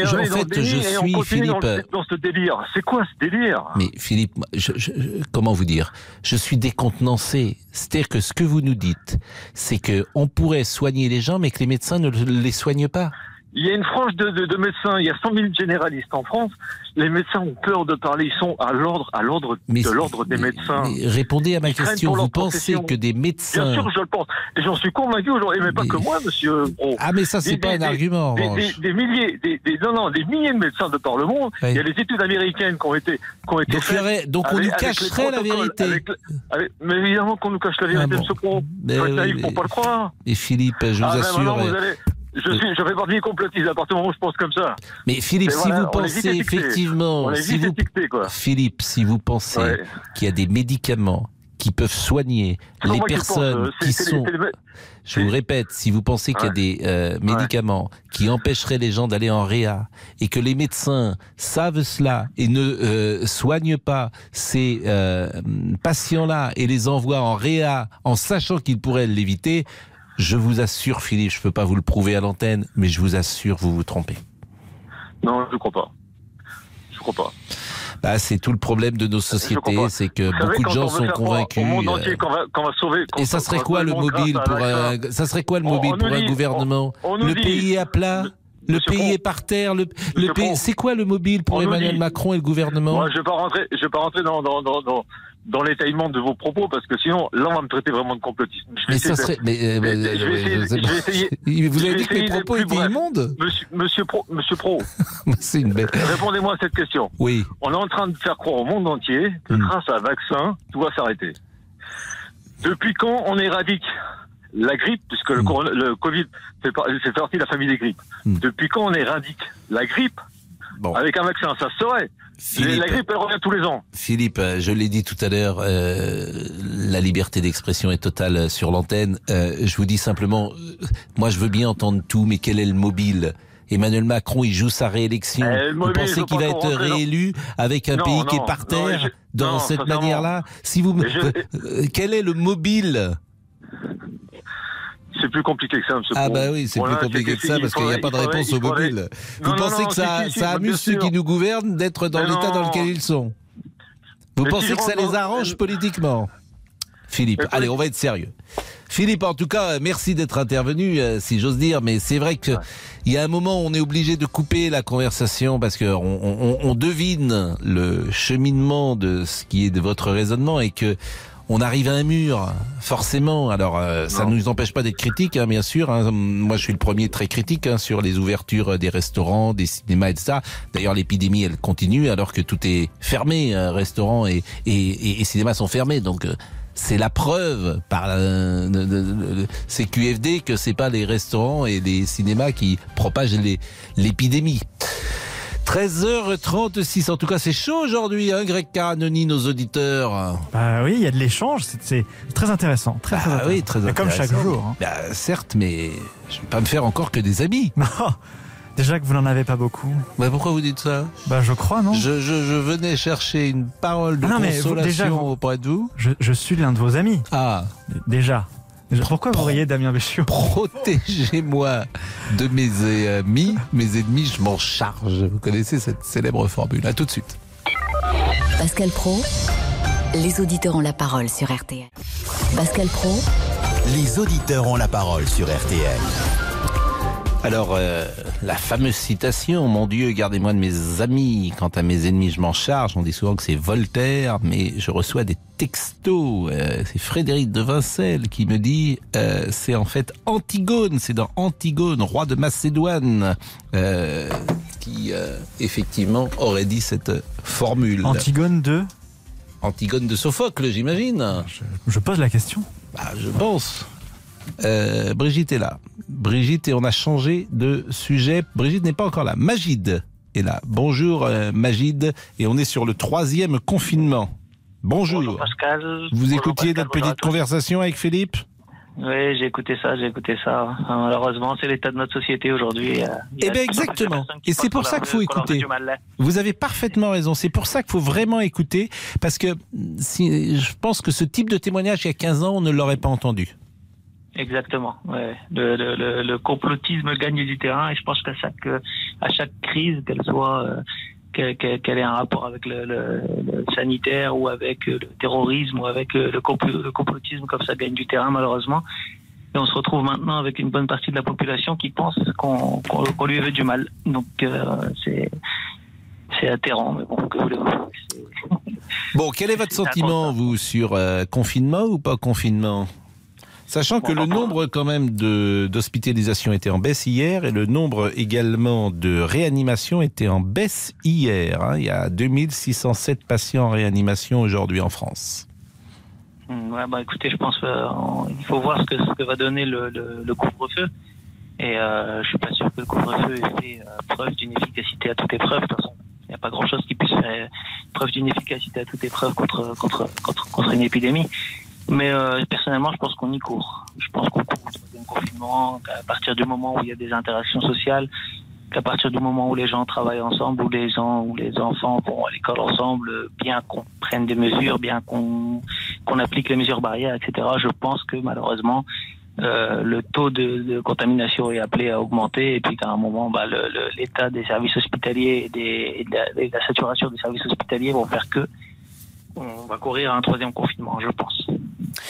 je suis Philippe. Dans ce délire. C'est quoi ce délire? Mais Philippe, comment vous dire? Je suis décontenancé. C'est-à-dire que ce que vous nous dites, c'est que on pourrait soigner les gens, mais que les médecins ne les soignent pas. Il y a une frange de médecins, il y a 100 000 généralistes en France. Les médecins ont peur de parler, ils sont à l'ordre des médecins. Mais répondez à ma question, vous pensez que des médecins... Bien sûr, je le pense. Et j'en suis convaincu aujourd'hui, mais pas que moi, monsieur. Ah, mais ça, c'est pas un argument. Des milliers de médecins de par le monde. Oui. Il y a des études américaines qui ont été faites. Donc on nous cacherait la vérité. Mais évidemment qu'on nous cache la vérité, monsieur Pro. Il faut être naïf pour pas le croire. Et Philippe, je vous assure... Je fais partie des complotistes à partir du moment où je pense comme ça. Mais Philippe, si vous pensez effectivement, Philippe, si vous pensez qu'il y a des médicaments qui peuvent soigner les personnes qui sont... Je vous répète, si vous pensez qu'il y a des médicaments qui empêcheraient les gens d'aller en réa et que les médecins savent cela et ne soignent pas ces patients-là et les envoient en réa en sachant qu'ils pourraient l'éviter... Je vous assure, Philippe, je ne peux pas vous le prouver à l'antenne, mais je vous assure, vous vous trompez. Non, je ne crois pas. Je ne crois pas. Bah, c'est tout le problème de nos sociétés, c'est que beaucoup de gens sont convaincus. Qu'on va sauver, et ça serait quoi le mobile pour un gouvernement? Le pays est à plat. Le pays est par terre. Le pays, c'est quoi le mobile pour Emmanuel Macron et le gouvernement? Moi, je vais pas rentrer dans l'étalement de vos propos, parce que sinon, là, on va me traiter vraiment de complotiste. Mais ça serait... Vous avez dit que les propos étaient immondes? Monsieur Pro. C'est une belle... Répondez-moi à cette question. Oui. On est en train de faire croire au monde entier que grâce à un vaccin, tout va s'arrêter. Depuis quand on éradique la grippe, puisque le Covid fait partie de la famille des grippes. Depuis quand on éradique la grippe avec un vaccin? Ça se saurait. La grippe, elle revient tous les ans. Philippe, je l'ai dit tout à l'heure, la liberté d'expression est totale sur l'antenne. Je vous dis simplement, moi je veux bien entendre tout, mais quel est le mobile? Emmanuel Macron, il joue sa réélection. Vous pensez qu'il va être réélu avec un pays qui est par terre dans cette manière-là? Si vous, quel est le mobile? C'est plus compliqué que ça, monsieur. Ah bah oui, c'est plus compliqué que ça parce qu'il n'y a pas de réponse au mobile. Vous pensez que ça amuse ceux qui nous gouvernent d'être dans l'état dans lequel ils sont? Vous pensez que ça les arrange politiquement? Philippe, allez, on va être sérieux. Philippe, en tout cas, merci d'être intervenu, si j'ose dire, mais c'est vrai que il y a un moment où on est obligé de couper la conversation parce que on devine le cheminement de ce qui est de votre raisonnement et que on arrive à un mur, forcément. Alors, ça ne nous empêche pas d'être critiques, hein, bien sûr. Hein. Moi, je suis le premier très critique sur les ouvertures des restaurants, des cinémas et tout ça. D'ailleurs, l'épidémie, elle continue alors que tout est fermé. Restaurants et cinémas sont fermés. Donc, c'est la preuve par ces QFD que c'est pas les restaurants et les cinémas qui propagent l'épidémie. 13h36, en tout cas c'est chaud aujourd'hui, hein, Greg Caranoni, nos auditeurs. Bah oui, il y a de l'échange, c'est très intéressant. Très intéressant. Oui, très intéressant. Comme chaque jour. Hein. Bah, certes, mais je ne vais pas me faire encore que des amis. Non, déjà que vous n'en avez pas beaucoup. Bah, pourquoi vous dites ça? Bah je crois, non? Je venais chercher une parole de consolation auprès de vous. Je suis l'un de vos amis. Ah. Déjà. Pourquoi vous riez, Damien Béchiot? Protégez-moi de mes amis, mes ennemis, je m'en charge. Vous connaissez cette célèbre formule. À tout de suite. Pascal Praud, les auditeurs ont la parole sur RTL. Pascal Praud, les auditeurs ont la parole sur RTL. Alors, la fameuse citation, mon Dieu, gardez-moi de mes amis, quant à mes ennemis, je m'en charge. On dit souvent que c'est Voltaire, mais je reçois des textos. C'est Frédéric de Vincel qui me dit, c'est en fait Antigone, c'est dans Antigone, roi de Macédoine, qui effectivement aurait dit cette formule. Antigone de Sophocle, j'imagine. Je pose la question. Bah, je pense. Brigitte est là. Brigitte, et on a changé de sujet. Brigitte n'est pas encore là. Magid est là. Bonjour Magid, et on est sur le 3e confinement. Bonjour. Bonjour Pascal. Vous écoutiez notre petite conversation avec Philippe? Oui, j'ai écouté ça. Malheureusement, c'est l'état de notre société aujourd'hui. Eh bien, exactement. Et c'est pour ça qu'il faut écouter. Vous avez parfaitement raison. C'est pour ça qu'il faut vraiment écouter, parce que je pense que ce type de témoignage, il y a 15 ans, on ne l'aurait pas entendu. Exactement. Ouais. Le complotisme gagne du terrain, et je pense qu'à chaque crise, qu'elle soit qu'elle ait un rapport avec le sanitaire ou avec le terrorisme ou avec le complotisme, comme ça gagne du terrain malheureusement. Et on se retrouve maintenant avec une bonne partie de la population qui pense qu'on lui veut du mal. Donc c'est atterrant, mais bon, que voulez-vous. Bon, quel est votre sentiment, vous, sur confinement ou pas confinement? Sachant que le nombre quand même d'hospitalisations était en baisse hier, et le nombre également de réanimations était en baisse hier. Hein. Il y a 2607 patients en réanimation aujourd'hui en France. Ouais, bah écoutez, je pense qu'il faut voir ce que va donner le couvre-feu. Et je suis pas sûr que le couvre-feu ait fait preuve d'une efficacité à toute épreuve. De toute façon, il n'y a pas grand-chose qui puisse faire preuve d'une efficacité à toute épreuve contre une épidémie. Mais personnellement, je pense qu'on y court. Je pense qu'on court au troisième confinement, qu'à partir du moment où il y a des interactions sociales, qu'à partir du moment où les gens travaillent ensemble, où les enfants vont à l'école ensemble, bien qu'on prenne des mesures, bien qu'on applique les mesures barrières, etc., je pense que malheureusement, le taux de contamination est appelé à augmenter, et puis qu'à un moment, l'état des services hospitaliers et la saturation des services hospitaliers vont faire que on va courir à un troisième confinement, je pense.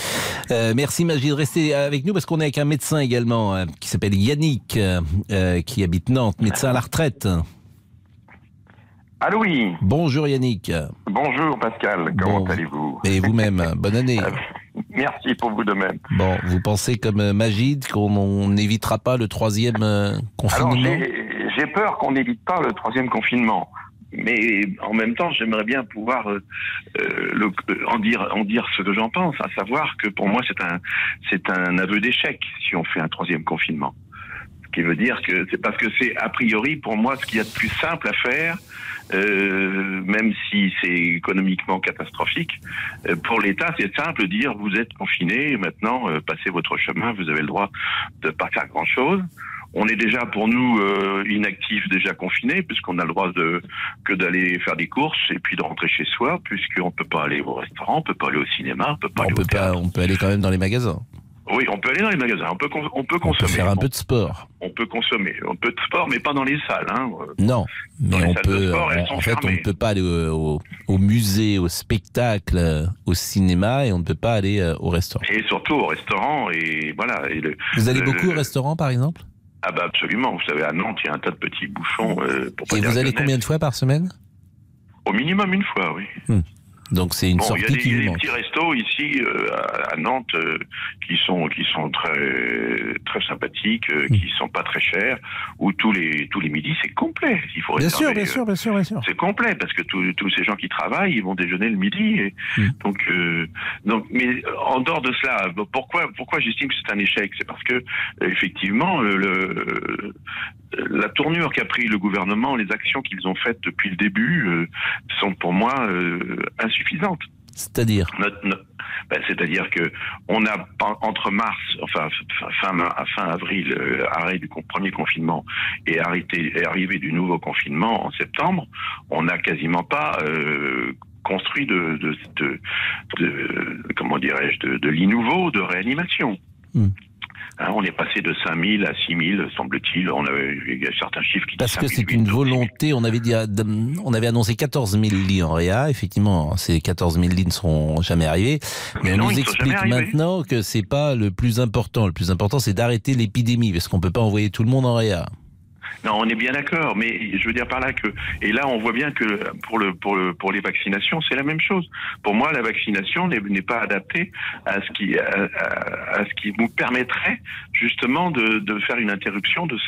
Merci Magid, restez avec nous parce qu'on est avec un médecin également qui s'appelle Yannick, qui habite Nantes, médecin à la retraite. Allô, oui. Bonjour Yannick. Bonjour Pascal, comment allez-vous? Et vous-même, bonne année. Merci pour vous de même. Bon, vous pensez comme Magid qu'on n'évitera pas le 3e confinement? Alors j'ai peur qu'on n'évite pas le 3e confinement. Mais en même temps, j'aimerais bien pouvoir en dire ce que j'en pense, à savoir que pour moi c'est un aveu d'échec si on fait un 3e confinement. Ce qui veut dire que c'est parce que c'est a priori pour moi ce qu'il y a de plus simple à faire, même si c'est économiquement catastrophique. Pour l'État, c'est simple de dire vous êtes confiné, maintenant passez votre chemin, vous avez le droit de pas faire grand-chose. On est déjà, pour nous, inactifs, déjà confinés, puisqu'on a le droit que d'aller faire des courses et puis de rentrer chez soi, puisqu'on peut pas aller au restaurant, on peut pas aller au cinéma, on peut pas aller au théâtre. On peut aller quand même dans les magasins. Oui, on peut aller dans les magasins, on peut consommer. On peut faire un peu de sport. On peut consommer un peu de sport, mais pas dans les salles. Hein. Non, mais on peut. Sport, en fait, on ne peut pas aller au musée, au spectacle, au cinéma, et on ne peut pas aller au restaurant. Et surtout au restaurant, et voilà. Vous allez beaucoup au restaurant, par exemple? Ah bah absolument. Vous savez, à Nantes, il y a un tas de petits bouchons. Et vous allez combien de fois par semaine? Au minimum une fois, oui. Donc c'est une sortie qui vous manque. Il y a des petits restos ici à Nantes qui sont très très sympathiques, qui sont pas très chers, où tous les midis c'est complet. Il faut réserver. Bien sûr. C'est complet parce que tous ces gens qui travaillent, ils vont déjeuner le midi. Et donc mais en dehors de cela, pourquoi j'estime que c'est un échec? C'est parce que effectivement la tournure qu'a pris le gouvernement, les actions qu'ils ont faites depuis le début sont pour moi insuffisantes. C'est-à-dire c'est-à-dire que on a entre mars, fin avril, arrêt du premier confinement et arrivée du nouveau confinement en septembre, on n'a quasiment pas construit de comment dirais-je de lits nouveaux de réanimation. On est passé de 5000 à 6000, semble-t-il. Il y a certains chiffres qui disent. Parce que c'est une volonté. On avait annoncé 14 000 lits en réa. Effectivement, ces 14 000 lits ne seront jamais arrivés. Mais on nous explique maintenant que c'est pas le plus important. Le plus important, c'est d'arrêter l'épidémie, parce qu'on peut pas envoyer tout le monde en réa. Non, on est bien d'accord, mais je veux dire par là que, et là on voit bien que pour les vaccinations c'est la même chose. Pour moi, la vaccination n'est pas adaptée à ce qui nous permettrait justement de faire une interruption de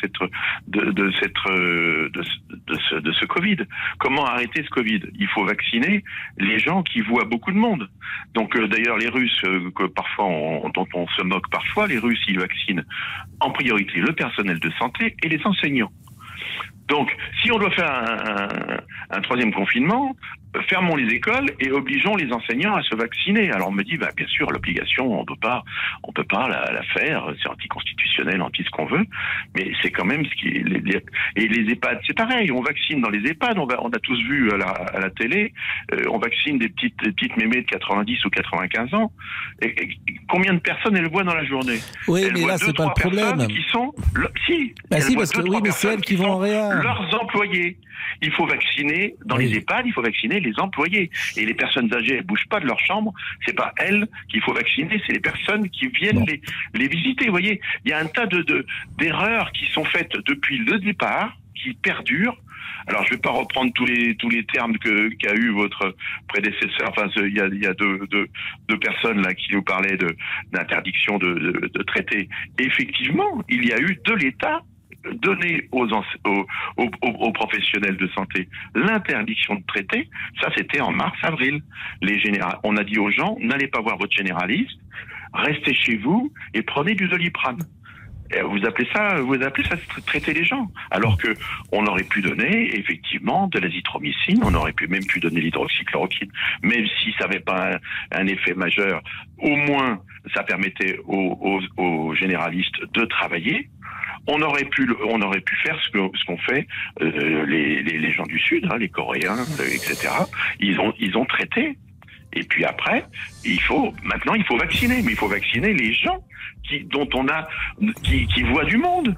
ce Covid. Comment arrêter ce Covid? Il faut vacciner les gens qui voient beaucoup de monde. Donc d'ailleurs les Russes, que parfois dont on se moque parfois, les Russes ils vaccinent en priorité le personnel de santé et les enseignants. Donc, si on doit faire un 3e confinement, fermons les écoles et obligeons les enseignants à se vacciner. Alors on me dit, bien sûr, l'obligation, on peut pas la faire, c'est anticonstitutionnel, anti ce qu'on veut, mais c'est quand même ce qui et les EHPAD, c'est pareil, on vaccine dans les EHPAD, on a tous vu à la télé, on vaccine des petites mémés de 90 ou 95 ans. Et combien de personnes elles voient dans la journée? Oui, mais là c'est pas le problème. Qui sont si, parce que oui, mais c'est elles qui vont en réa. Leurs employés. Il faut vacciner dans les EHPAD, il faut vacciner les employés. Et les personnes âgées, elles bougent pas de leur chambre. C'est pas elles qu'il faut vacciner, c'est les personnes qui viennent les visiter. Vous voyez, il y a un tas d'erreurs qui sont faites depuis le départ, qui perdurent. Alors, je vais pas reprendre tous les termes qu'a eu votre prédécesseur. Enfin, il y a deux personnes là qui nous parlaient d'interdiction de traiter. Et effectivement, il y a eu de l'État donner aux professionnels de santé l'interdiction de traiter. Ça, c'était en mars-avril. On a dit aux gens, n'allez pas voir votre généraliste, restez chez vous et prenez du Doliprane. Et vous appelez ça traiter les gens. Alors que on aurait pu donner, effectivement, de l'azithromycine, on aurait même pu donner l'hydroxychloroquine, même si ça n'avait pas un effet majeur, au moins, ça permettait aux généralistes de travailler. On aurait pu faire ce qu'ont fait les gens du Sud, les Coréens, etc. Ils ont traité. Et puis après, il faut vacciner, mais il faut vacciner les gens qui voient du monde,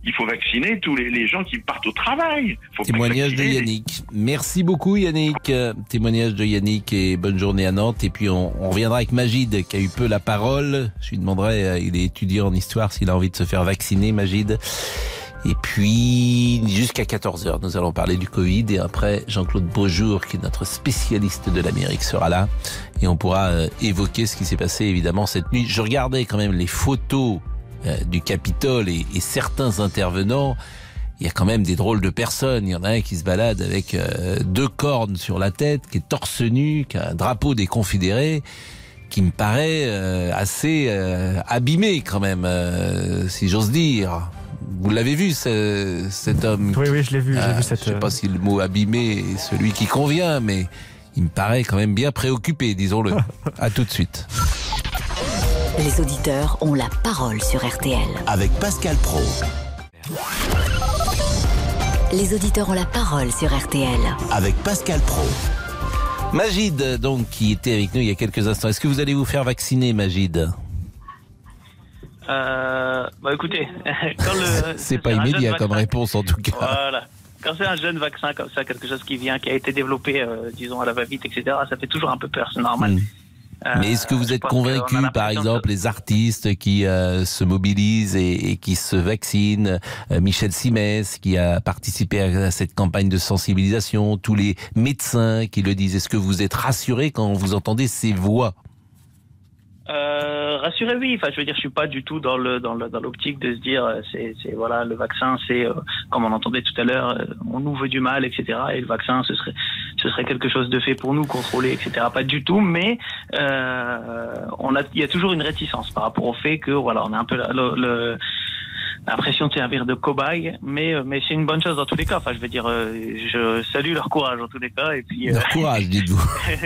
il faut vacciner tous les gens qui partent au travail. Témoignage de Yannick. Merci beaucoup Yannick. Témoignage de Yannick et bonne journée à Nantes. Et puis on reviendra avec Magid qui a eu peu la parole. Je lui demanderai, il est étudiant en histoire, s'il a envie de se faire vacciner, Magid. Et puis, jusqu'à 14h, nous allons parler du Covid. Et après, Jean-Claude Beaujour, qui est notre spécialiste de l'Amérique, sera là. Et on pourra évoquer ce qui s'est passé, évidemment, cette nuit. Je regardais quand même les photos du Capitole et certains intervenants. Il y a quand même des drôles de personnes. Il y en a un qui se balade avec 2 cornes sur la tête, qui est torse nu, qui a un drapeau des Confédérés, qui me paraît assez abîmé quand même, si j'ose dire. Vous l'avez vu, cet homme? Oui, je l'ai vu. J'ai vu cette... Je sais pas si le mot abîmé est celui qui convient, mais il me paraît quand même bien préoccupé, disons-le. À tout de suite. Les auditeurs ont la parole sur RTL. Avec Pascal Praud. Les auditeurs ont la parole sur RTL. Avec Pascal Praud. Magid, donc, qui était avec nous il y a quelques instants. Est-ce que vous allez vous faire vacciner, Magid? Écoutez, c'est pas immédiat comme réponse en tout cas. Voilà. Quand c'est un jeune vaccin comme ça, quelque chose qui a été développé, disons à la va-vite, etc., ça fait toujours un peu peur, c'est normal. Mais est-ce que vous êtes convaincu, par exemple, les artistes qui se mobilisent et qui se vaccinent, Michel Simès qui a participé à cette campagne de sensibilisation, tous les médecins qui le disent, est-ce que vous êtes rassurés quand vous entendez ces voix? Rassurez, oui. Enfin, je veux dire, je suis pas du tout dans l'optique de se dire, voilà, le vaccin, c'est comme on entendait tout à l'heure, on nous veut du mal, etc. Et le vaccin, ce serait quelque chose de fait pour nous, contrôlé, etc. Pas du tout. Mais il y a toujours une réticence par rapport au fait que, voilà, on a un peu l'impression de servir de cobaye, mais c'est une bonne chose dans tous les cas. Enfin, je veux dire, je salue leur courage en tous les cas. Et puis leur courage, dites-vous.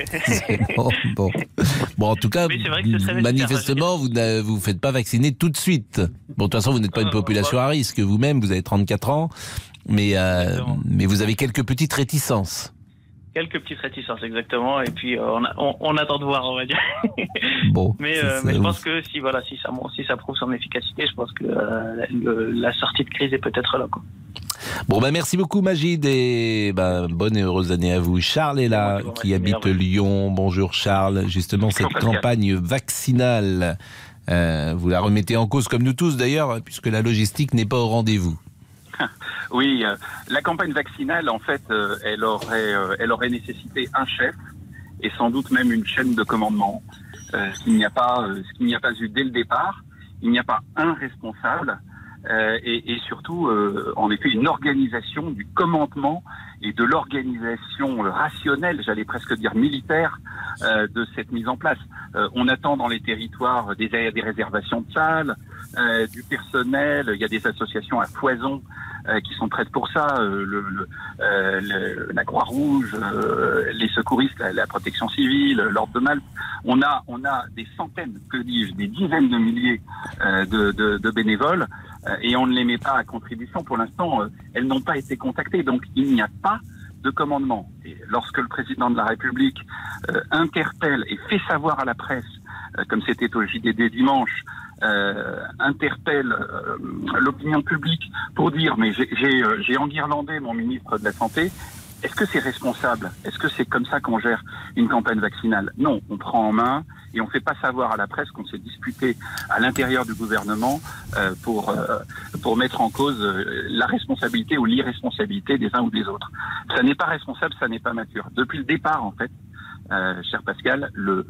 Bon, en tout cas, manifestement, vous ne vous faites pas vacciner tout de suite. Bon, de toute façon, vous n'êtes pas une population à risque vous-même. Vous avez 34 ans, mais vous avez quelques petites réticences. Quelques petites réticences, exactement. Et puis on attend de voir, on va dire. Bon, mais je pense que si ça prouve son efficacité, je pense que la sortie de crise est peut-être là, quoi. Bon, merci beaucoup Magid et bonne et heureuse année à vous. Charles est là, qui habite Lyon. Bonjour Charles. Justement, cette campagne vaccinale, vous la remettez en cause comme nous tous d'ailleurs, puisque la logistique n'est pas au rendez-vous. Oui, la campagne vaccinale, en fait, elle aurait nécessité un chef et sans doute même une chaîne de commandement. Ce qu'il n'y a pas eu dès le départ. Il n'y a pas un responsable et surtout, en effet, une organisation du commandement et de l'organisation rationnelle, j'allais presque dire militaire, de cette mise en place. On attend dans les territoires des réservations de salles, du personnel. Il y a des associations à foison qui sont prêtes pour ça, la Croix-Rouge, les secouristes, la protection civile, l'Ordre de Malte. On a des centaines, des dizaines de milliers de bénévoles et on ne les met pas à contribution. Pour l'instant, elles n'ont pas été contactées, donc il n'y a pas de commandement. Et lorsque le président de la République interpelle et fait savoir à la presse, comme c'était au JDD dimanche, interpelle l'opinion publique pour dire mais j'ai enguirlandé mon ministre de la Santé, est-ce que c'est responsable? Est-ce que c'est comme ça qu'on gère une campagne vaccinale? Non, on prend en main et on ne fait pas savoir à la presse qu'on s'est disputé à l'intérieur du gouvernement pour mettre en cause la responsabilité ou l'irresponsabilité des uns ou des autres. Ça n'est pas responsable, ça n'est pas mature. Depuis le départ, en fait, cher Pascal,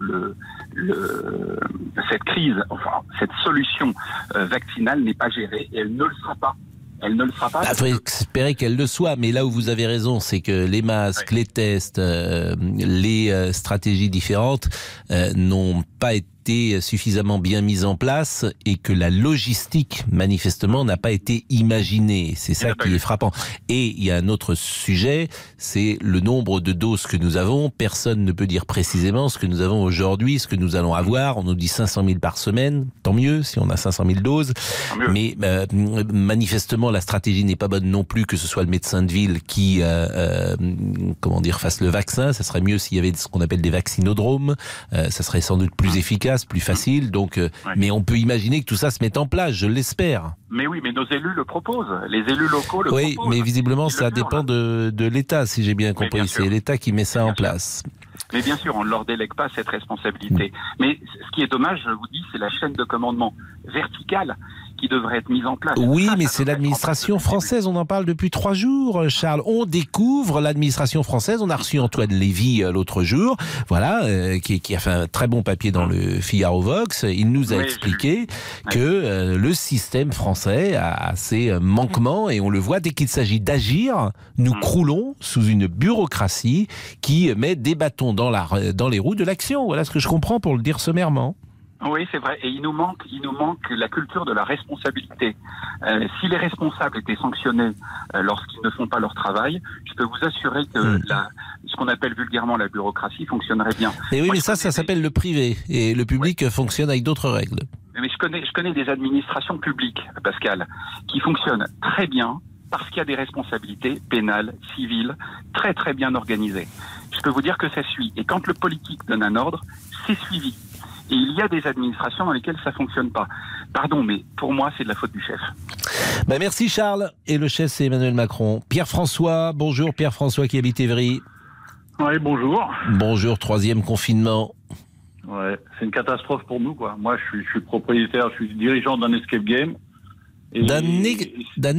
cette crise, cette solution vaccinale n'est pas gérée et elle ne le sera pas. Elle ne le sera pas. Il faut espérer qu'elle le soit, mais là où vous avez raison, c'est que les masques, les tests, les stratégies différentes n'ont pas été suffisamment bien mise en place et que la logistique, manifestement, n'a pas été imaginée. C'est ça qui est frappant. Et il y a un autre sujet, c'est le nombre de doses que nous avons. Personne ne peut dire précisément ce que nous avons aujourd'hui, ce que nous allons avoir. On nous dit 500 000 par semaine. Tant mieux si on a 500 000 doses. Mais manifestement, la stratégie n'est pas bonne non plus, que ce soit le médecin de ville qui fasse le vaccin. Ça serait mieux s'il y avait ce qu'on appelle des vaccinodromes. Ça serait sans doute plus efficace. efficace, plus facile. Donc, mais on peut imaginer que tout ça se mette en place, je l'espère. Mais oui, mais nos élus le proposent. Les élus locaux le proposent. Oui, mais visiblement, ça dépend de l'État, si j'ai bien compris. C'est l'État qui met ça en place. Mais bien sûr, on ne leur délègue pas cette responsabilité. Mais ce qui est dommage, je vous dis, c'est la chaîne de commandement verticale qui devrait être mise en place. Oui, mais c'est l'administration française. On en parle depuis 3 jours, Charles. On découvre l'administration française. On a reçu Antoine Lévy l'autre jour, voilà, qui a fait un très bon papier dans le Figaro Vox. Il nous a expliqué que le système français a ses manquements et on le voit dès qu'il s'agit d'agir, nous croulons sous une bureaucratie qui met des bâtons dans les roues de l'action. Voilà ce que je comprends pour le dire sommairement. Oui, c'est vrai. Et il nous manque la culture de la responsabilité. Si les responsables étaient sanctionnés lorsqu'ils ne font pas leur travail, je peux vous assurer que ce qu'on appelle vulgairement la bureaucratie fonctionnerait bien. Et oui, mais ça s'appelle le privé. Et le public fonctionne avec d'autres règles. Mais je connais des administrations publiques, Pascal, qui fonctionnent très bien parce qu'il y a des responsabilités pénales, civiles, très très bien organisées. Je peux vous dire que ça suit. Et quand le politique donne un ordre, c'est suivi. Et il y a des administrations dans lesquelles ça fonctionne pas. Pardon, mais pour moi, c'est de la faute du chef. Merci Charles. Et le chef, c'est Emmanuel Macron. Pierre-François, bonjour Pierre-François qui habite Évry. Oui, bonjour. Bonjour, 3e confinement. Ouais, c'est une catastrophe pour nous, quoi. Moi, je suis propriétaire, je suis dirigeant d'un escape game. Un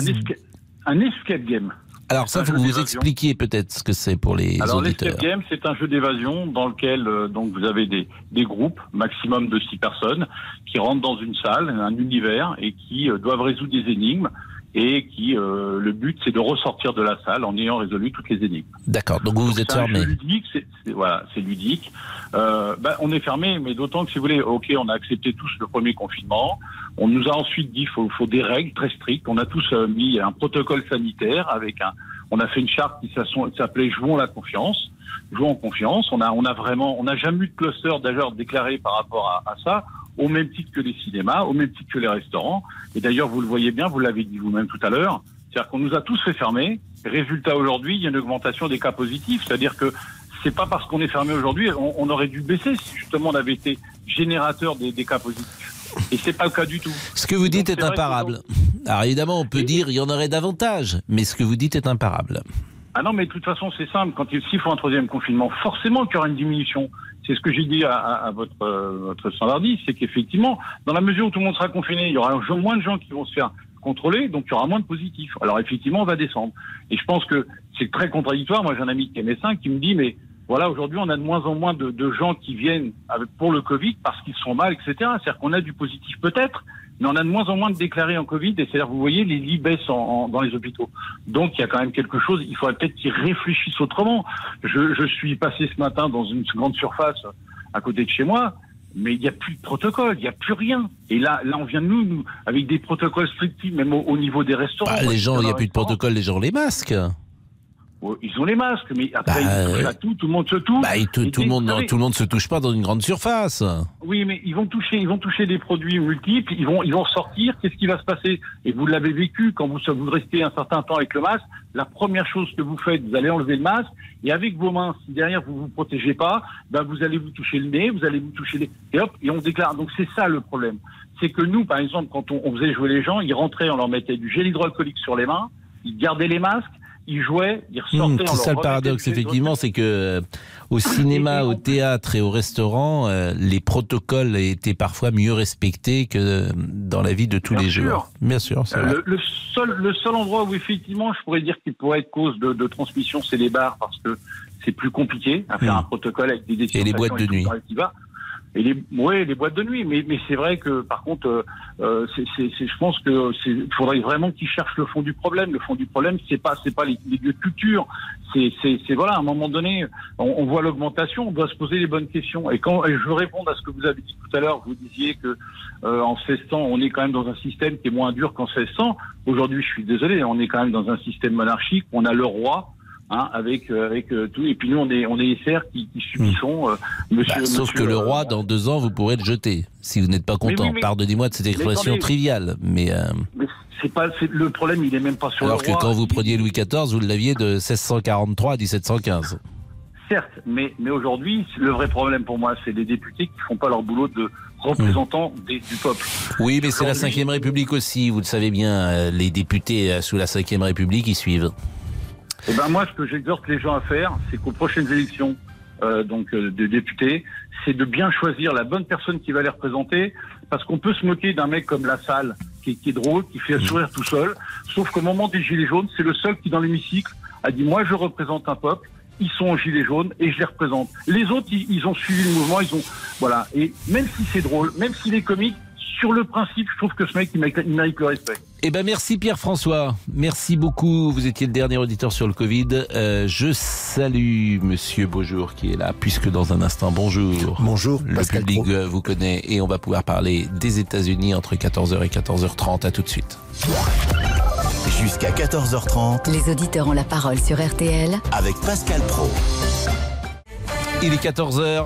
escape game. Alors ça, vous expliquiez peut-être ce que c'est pour les auditeurs. Alors l'escape game, c'est un jeu d'évasion dans lequel donc vous avez des groupes, maximum de 6 personnes, qui rentrent dans une salle, un univers, et qui doivent résoudre des énigmes. Et qui, le but, c'est de ressortir de la salle en ayant résolu toutes les énigmes. D'accord, donc vous êtes fermé. C'est ludique, c'est ludique. On est fermé, mais d'autant que si vous voulez, ok, on a accepté tous le premier confinement. On nous a ensuite dit qu'il faut des règles très strictes. On a tous mis un protocole sanitaire on a fait une charte qui s'appelait Jouons la confiance. Jouons en confiance. On n'a jamais eu de cluster d'ailleurs déclaré par rapport à ça, au même titre que les cinémas, au même titre que les restaurants. Et d'ailleurs, vous le voyez bien, vous l'avez dit vous-même tout à l'heure, c'est-à-dire qu'on nous a tous fait fermer. Résultat, aujourd'hui, il y a une augmentation des cas positifs. C'est-à-dire que c'est pas parce qu'on est fermé aujourd'hui, on aurait dû baisser si justement on avait été générateur des cas positifs. Et c'est pas le cas du tout. Ce que vous dites est imparable. Alors évidemment, on peut dire il y en aurait davantage, mais ce que vous dites est imparable. Ah non, mais de toute façon, c'est simple. S'il faut un 3e confinement, forcément qu'il y aura une diminution. C'est ce que j'ai dit à votre standardiste, c'est qu'effectivement, dans la mesure où tout le monde sera confiné, il y aura moins de gens qui vont se faire contrôler, donc il y aura moins de positifs. Alors effectivement, on va descendre. Et je pense que c'est très contradictoire. Moi, j'ai un ami qui est médecin qui me dit, mais voilà, aujourd'hui, on a de moins en moins de gens qui viennent pour le Covid parce qu'ils sont mal, etc. C'est-à-dire qu'on a du positif peut-être, mais on a de moins en moins de déclarés en Covid. Et c'est-à-dire, vous voyez, les lits baissent dans les hôpitaux. Donc, il y a quand même quelque chose, il faudrait peut-être qu'ils réfléchissent autrement. Je suis passé ce matin dans une grande surface à côté de chez moi, mais il n'y a plus de protocole, il n'y a plus rien. Et là, on vient de nous avec des protocoles stricts, même au niveau des restaurants. Les gens, il n'y a plus de protocole, les gens ont les masques. Ils ont les masques, mais après ils touchent à tout le monde se touche. Tout le monde se touche pas dans une grande surface. Oui, mais ils vont toucher des produits multiples, ils vont ressortir, qu'est-ce qui va se passer? Et vous l'avez vécu, quand vous restez un certain temps avec le masque, la première chose que vous faites, vous allez enlever le masque, et avec vos mains, si derrière vous vous protégez pas, vous allez vous toucher le nez, vous allez vous toucher les... Et hop, et on déclare. Donc c'est ça le problème. C'est que nous, par exemple, quand on faisait jouer les gens, ils rentraient, on leur mettait du gel hydroalcoolique sur les mains, ils gardaient les masques, ils jouaient, ils ressortaient. C'est ça le paradoxe, effectivement, c'est que au cinéma, au théâtre et au restaurant, les protocoles étaient parfois mieux respectés que dans la vie de tous les jours. Bien sûr, c'est vrai. Le seul endroit où effectivement, je pourrais dire qu'il pourrait être cause de transmission, c'est les bars, parce que c'est plus compliqué à faire un protocole avec des décisions. Et les boîtes de nuit. Et les boîtes de nuit, mais c'est vrai que par contre, je pense que il faudrait vraiment qu'ils cherchent le fond du problème. Le fond du problème, c'est pas les lieux de culture. C'est voilà, à un moment donné, on voit l'augmentation, on doit se poser les bonnes questions. Et je veux répondre à ce que vous avez dit tout à l'heure, vous disiez que en 1600, on est quand même dans un système qui est moins dur qu'en 1600. Aujourd'hui, je suis désolé, on est quand même dans un système monarchique. On a le roi. Avec tout, et puis nous on est les serfs qui subissons sauf que le roi dans 2 ans vous pourrez le jeter si vous n'êtes pas content. Pardonnez-moi de cette expression triviale, mais le problème, il est même pas sur le roi. Alors que quand vous preniez Louis XIV, vous l'aviez de 1643 à 1715. certes, mais aujourd'hui, le vrai problème pour moi, c'est les députés qui font pas leur boulot de représentants du peuple. Oui, mais c'est la Ve République aussi, vous le savez bien, les députés sous la Ve République, ils suivent. Eh ben moi, ce que j'exhorte les gens à faire, c'est qu'aux prochaines élections de députés, c'est de bien choisir la bonne personne qui va les représenter, parce qu'on peut se moquer d'un mec comme Lassalle, qui est drôle, qui fait sourire tout seul, sauf qu'au moment des Gilets jaunes, c'est le seul qui, dans l'hémicycle, a dit « Moi, je représente un peuple, ils sont en Gilets jaunes et je les représente. » Les autres, ils ont suivi le mouvement, voilà. Et même si c'est drôle, même s'il est comique, sur le principe, je trouve que ce mec, il mérite le respect. Eh ben, merci Pierre-François. Merci beaucoup. Vous étiez le dernier auditeur sur le Covid. Je salue Monsieur Beaujour qui est là, puisque dans un instant, bonjour. Bonjour. Le public vous connaît et on va pouvoir parler des États-Unis entre 14h et 14h30. À tout de suite. Jusqu'à 14h30. Les auditeurs ont la parole sur RTL. Avec Pascal Praud. Il est 14h.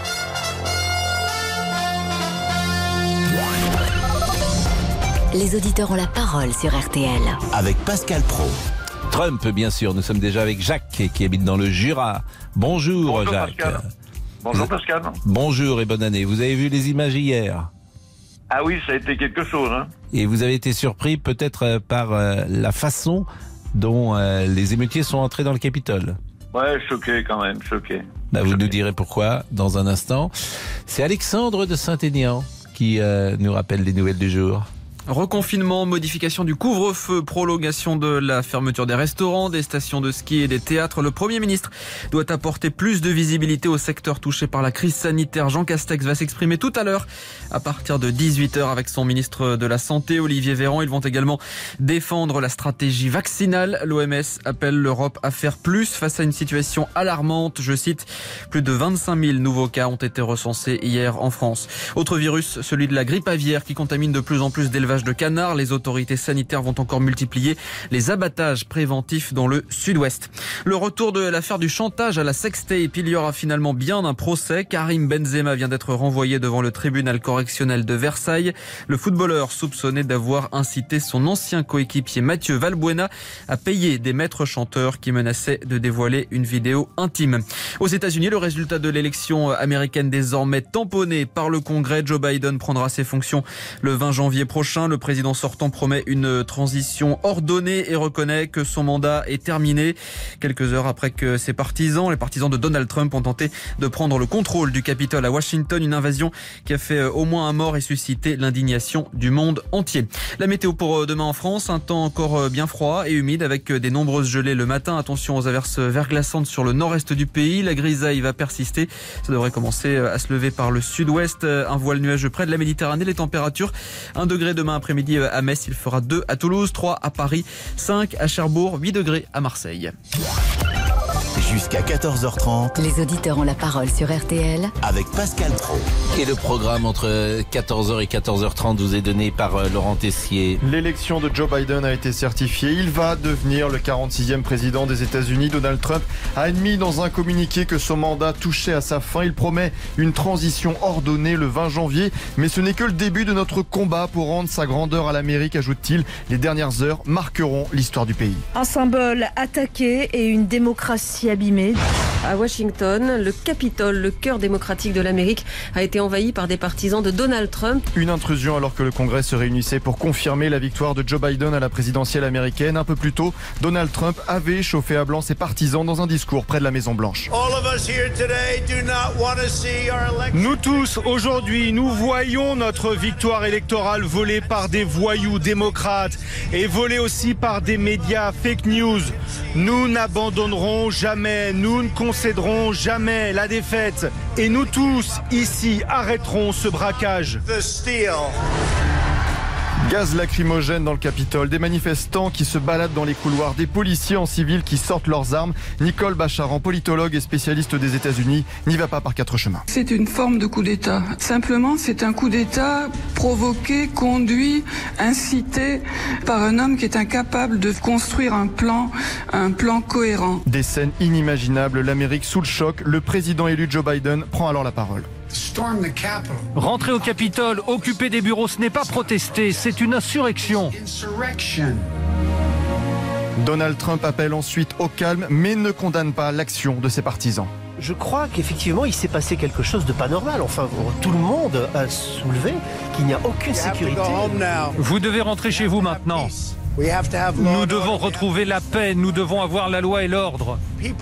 Les auditeurs ont la parole sur RTL. Avec Pascal Praud. Trump, bien sûr. Nous sommes déjà avec Jacques qui habite dans le Jura. Bonjour Jacques. Pascal. Bonjour Pascal. Bonjour et bonne année. Vous avez vu les images hier? Ah oui, ça a été quelque chose. Hein. Et vous avez été surpris peut-être par la façon dont les émeutiers sont entrés dans le Capitole. Ouais, choqué quand même, choqué. Bah, vous nous direz pourquoi dans un instant. C'est Alexandre de Saint-Aignan qui nous rappelle les nouvelles du jour. Reconfinement, modification du couvre-feu, prolongation de la fermeture des restaurants, des stations de ski et des théâtres. Le Premier ministre doit apporter plus de visibilité au secteur touché par la crise sanitaire. Jean Castex va s'exprimer tout à l'heure à partir de 18h avec son ministre de la Santé, Olivier Véran. Ils vont également défendre la stratégie vaccinale. L'OMS appelle l'Europe à faire plus face à une situation alarmante. Je cite, plus de 25 000 nouveaux cas ont été recensés hier en France. Autre virus, celui de la grippe aviaire qui contamine de plus en plus d'élevage de canards. Les autorités sanitaires vont encore multiplier les abattages préventifs dans le sud-ouest. Le retour de l'affaire du chantage à la sextape. Il y aura finalement bien un procès. Karim Benzema vient d'être renvoyé devant le tribunal correctionnel de Versailles. Le footballeur soupçonné d'avoir incité son ancien coéquipier Mathieu Valbuena à payer des maîtres chanteurs qui menaçaient de dévoiler une vidéo intime. Aux États-Unis, le résultat de l'élection américaine désormais tamponné par le Congrès. Joe Biden prendra ses fonctions le 20 janvier prochain. Le président sortant promet une transition ordonnée et reconnaît que son mandat est terminé. Quelques heures après que les partisans de Donald Trump ont tenté de prendre le contrôle du Capitole à Washington, une invasion qui a fait au moins un mort et suscité l'indignation du monde entier. La météo pour demain en France, un temps encore bien froid et humide avec des nombreuses gelées le matin. Attention aux averses verglaçantes sur le nord-est du pays. La grisaille va persister. Ça devrait commencer à se lever par le sud-ouest. Un voile nuageux près de la Méditerranée. Les températures, 1 degré demain après-midi à Metz, il fera 2 à Toulouse, 3 à Paris, 5 à Cherbourg, 8 degrés à Marseille. Jusqu'à 14h30. Les auditeurs ont la parole sur RTL. Avec Pascal Praud. Et le programme entre 14h et 14h30 vous est donné par Laurent Tessier. L'élection de Joe Biden a été certifiée. Il va devenir le 46e président des États-Unis. Donald Trump a admis dans un communiqué que son mandat touchait à sa fin. Il promet une transition ordonnée le 20 janvier. Mais ce n'est que le début de notre combat pour rendre sa grandeur à l'Amérique, ajoute-t-il. Les dernières heures marqueront l'histoire du pays. Un symbole attaqué et une démocratie abîmée. À Washington, le Capitole, le cœur démocratique de l'Amérique, a été envahi par des partisans de Donald Trump. Une intrusion alors que le Congrès se réunissait pour confirmer la victoire de Joe Biden à la présidentielle américaine. Un peu plus tôt, Donald Trump avait chauffé à blanc ses partisans dans un discours près de la Maison-Blanche. Nous tous, aujourd'hui, nous voyons notre victoire électorale volée par des voyous démocrates et volée aussi par des médias fake news. Nous n'abandonnerons jamais, nous ne concéderons jamais la défaite. Et nous tous, ici, arrêterons ce braquage. Gaz lacrymogène dans le Capitole, des manifestants qui se baladent dans les couloirs, des policiers en civil qui sortent leurs armes. Nicole Bacharan, politologue et spécialiste des États-Unis, n'y va pas par quatre chemins. C'est une forme de coup d'État. Simplement, c'est un coup d'État provoqué, conduit, incité par un homme qui est incapable de construire un plan cohérent. Des scènes inimaginables, l'Amérique sous le choc. Le président élu Joe Biden prend alors la parole. Rentrer au Capitole, occuper des bureaux, ce n'est pas protester, c'est une insurrection. Donald Trump appelle ensuite au calme, mais ne condamne pas l'action de ses partisans. Je crois qu'effectivement, il s'est passé quelque chose de pas normal. Enfin, tout le monde a soulevé qu'il n'y a aucune sécurité. Vous devez rentrer chez vous maintenant. Nous devons retrouver la paix, nous devons avoir la loi et l'ordre.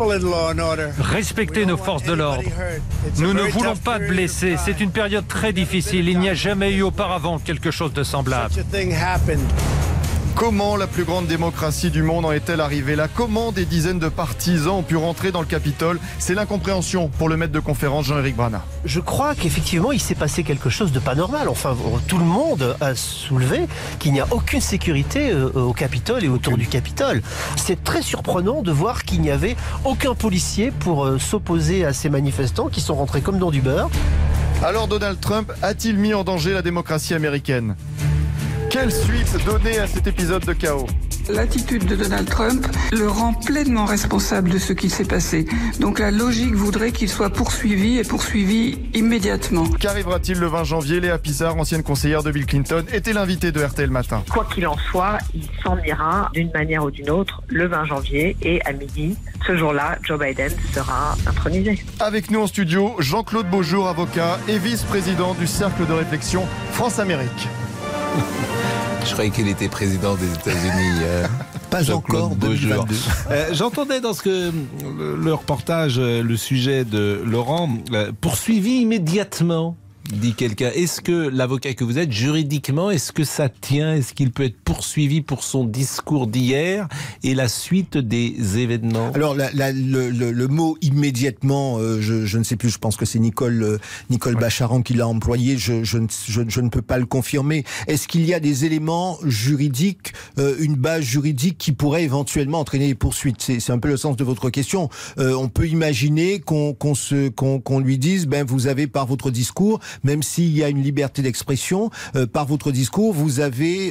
Respecter nos forces de l'ordre. Nous ne voulons pas de blessés, c'est une période très difficile. Il n'y a jamais eu auparavant quelque chose de semblable. Comment la plus grande démocratie du monde en est-elle arrivée là? Comment des dizaines de partisans ont pu rentrer dans le Capitole? C'est l'incompréhension pour le maître de conférence Jean-Éric Brana. Je crois qu'effectivement, il s'est passé quelque chose de pas normal. Enfin, tout le monde a soulevé qu'il n'y a aucune sécurité au Capitole et autour du Capitole. C'est très surprenant de voir qu'il n'y avait aucun policier pour s'opposer à ces manifestants qui sont rentrés comme dans du beurre. Alors Donald Trump a-t-il mis en danger la démocratie américaine? Quelle suite donner à cet épisode de chaos? L'attitude de Donald Trump le rend pleinement responsable de ce qui s'est passé. Donc la logique voudrait qu'il soit poursuivi et poursuivi immédiatement. Qu'arrivera-t-il le 20 janvier? Léa Pissard, ancienne conseillère de Bill Clinton, était l'invitée de RTL Matin. Quoi qu'il en soit, il s'en ira d'une manière ou d'une autre le 20 janvier et à midi. Ce jour-là, Joe Biden sera intronisé. Avec nous en studio, Jean-Claude Beaujour, avocat et vice-président du Cercle de réflexion France-Amérique. Je croyais qu'il était président des États-Unis. Pas encore, 2022. J'entendais dans le reportage le sujet de Laurent, poursuivi immédiatement, dit quelqu'un. Est-ce que l'avocat que vous êtes, juridiquement, est-ce que ça tient? Est-ce qu'il peut être poursuivi pour son discours d'hier et la suite des événements? Alors, le mot immédiatement, je ne sais plus, je pense que c'est Nicole Bacharan qui l'a employé, je ne peux pas le confirmer. Est-ce qu'il y a des éléments juridiques, une base juridique qui pourrait éventuellement entraîner les poursuites? C'est un peu le sens de votre question. On peut imaginer qu'on lui dise, vous avez par votre discours, même s'il y a une liberté d'expression, par votre discours, vous avez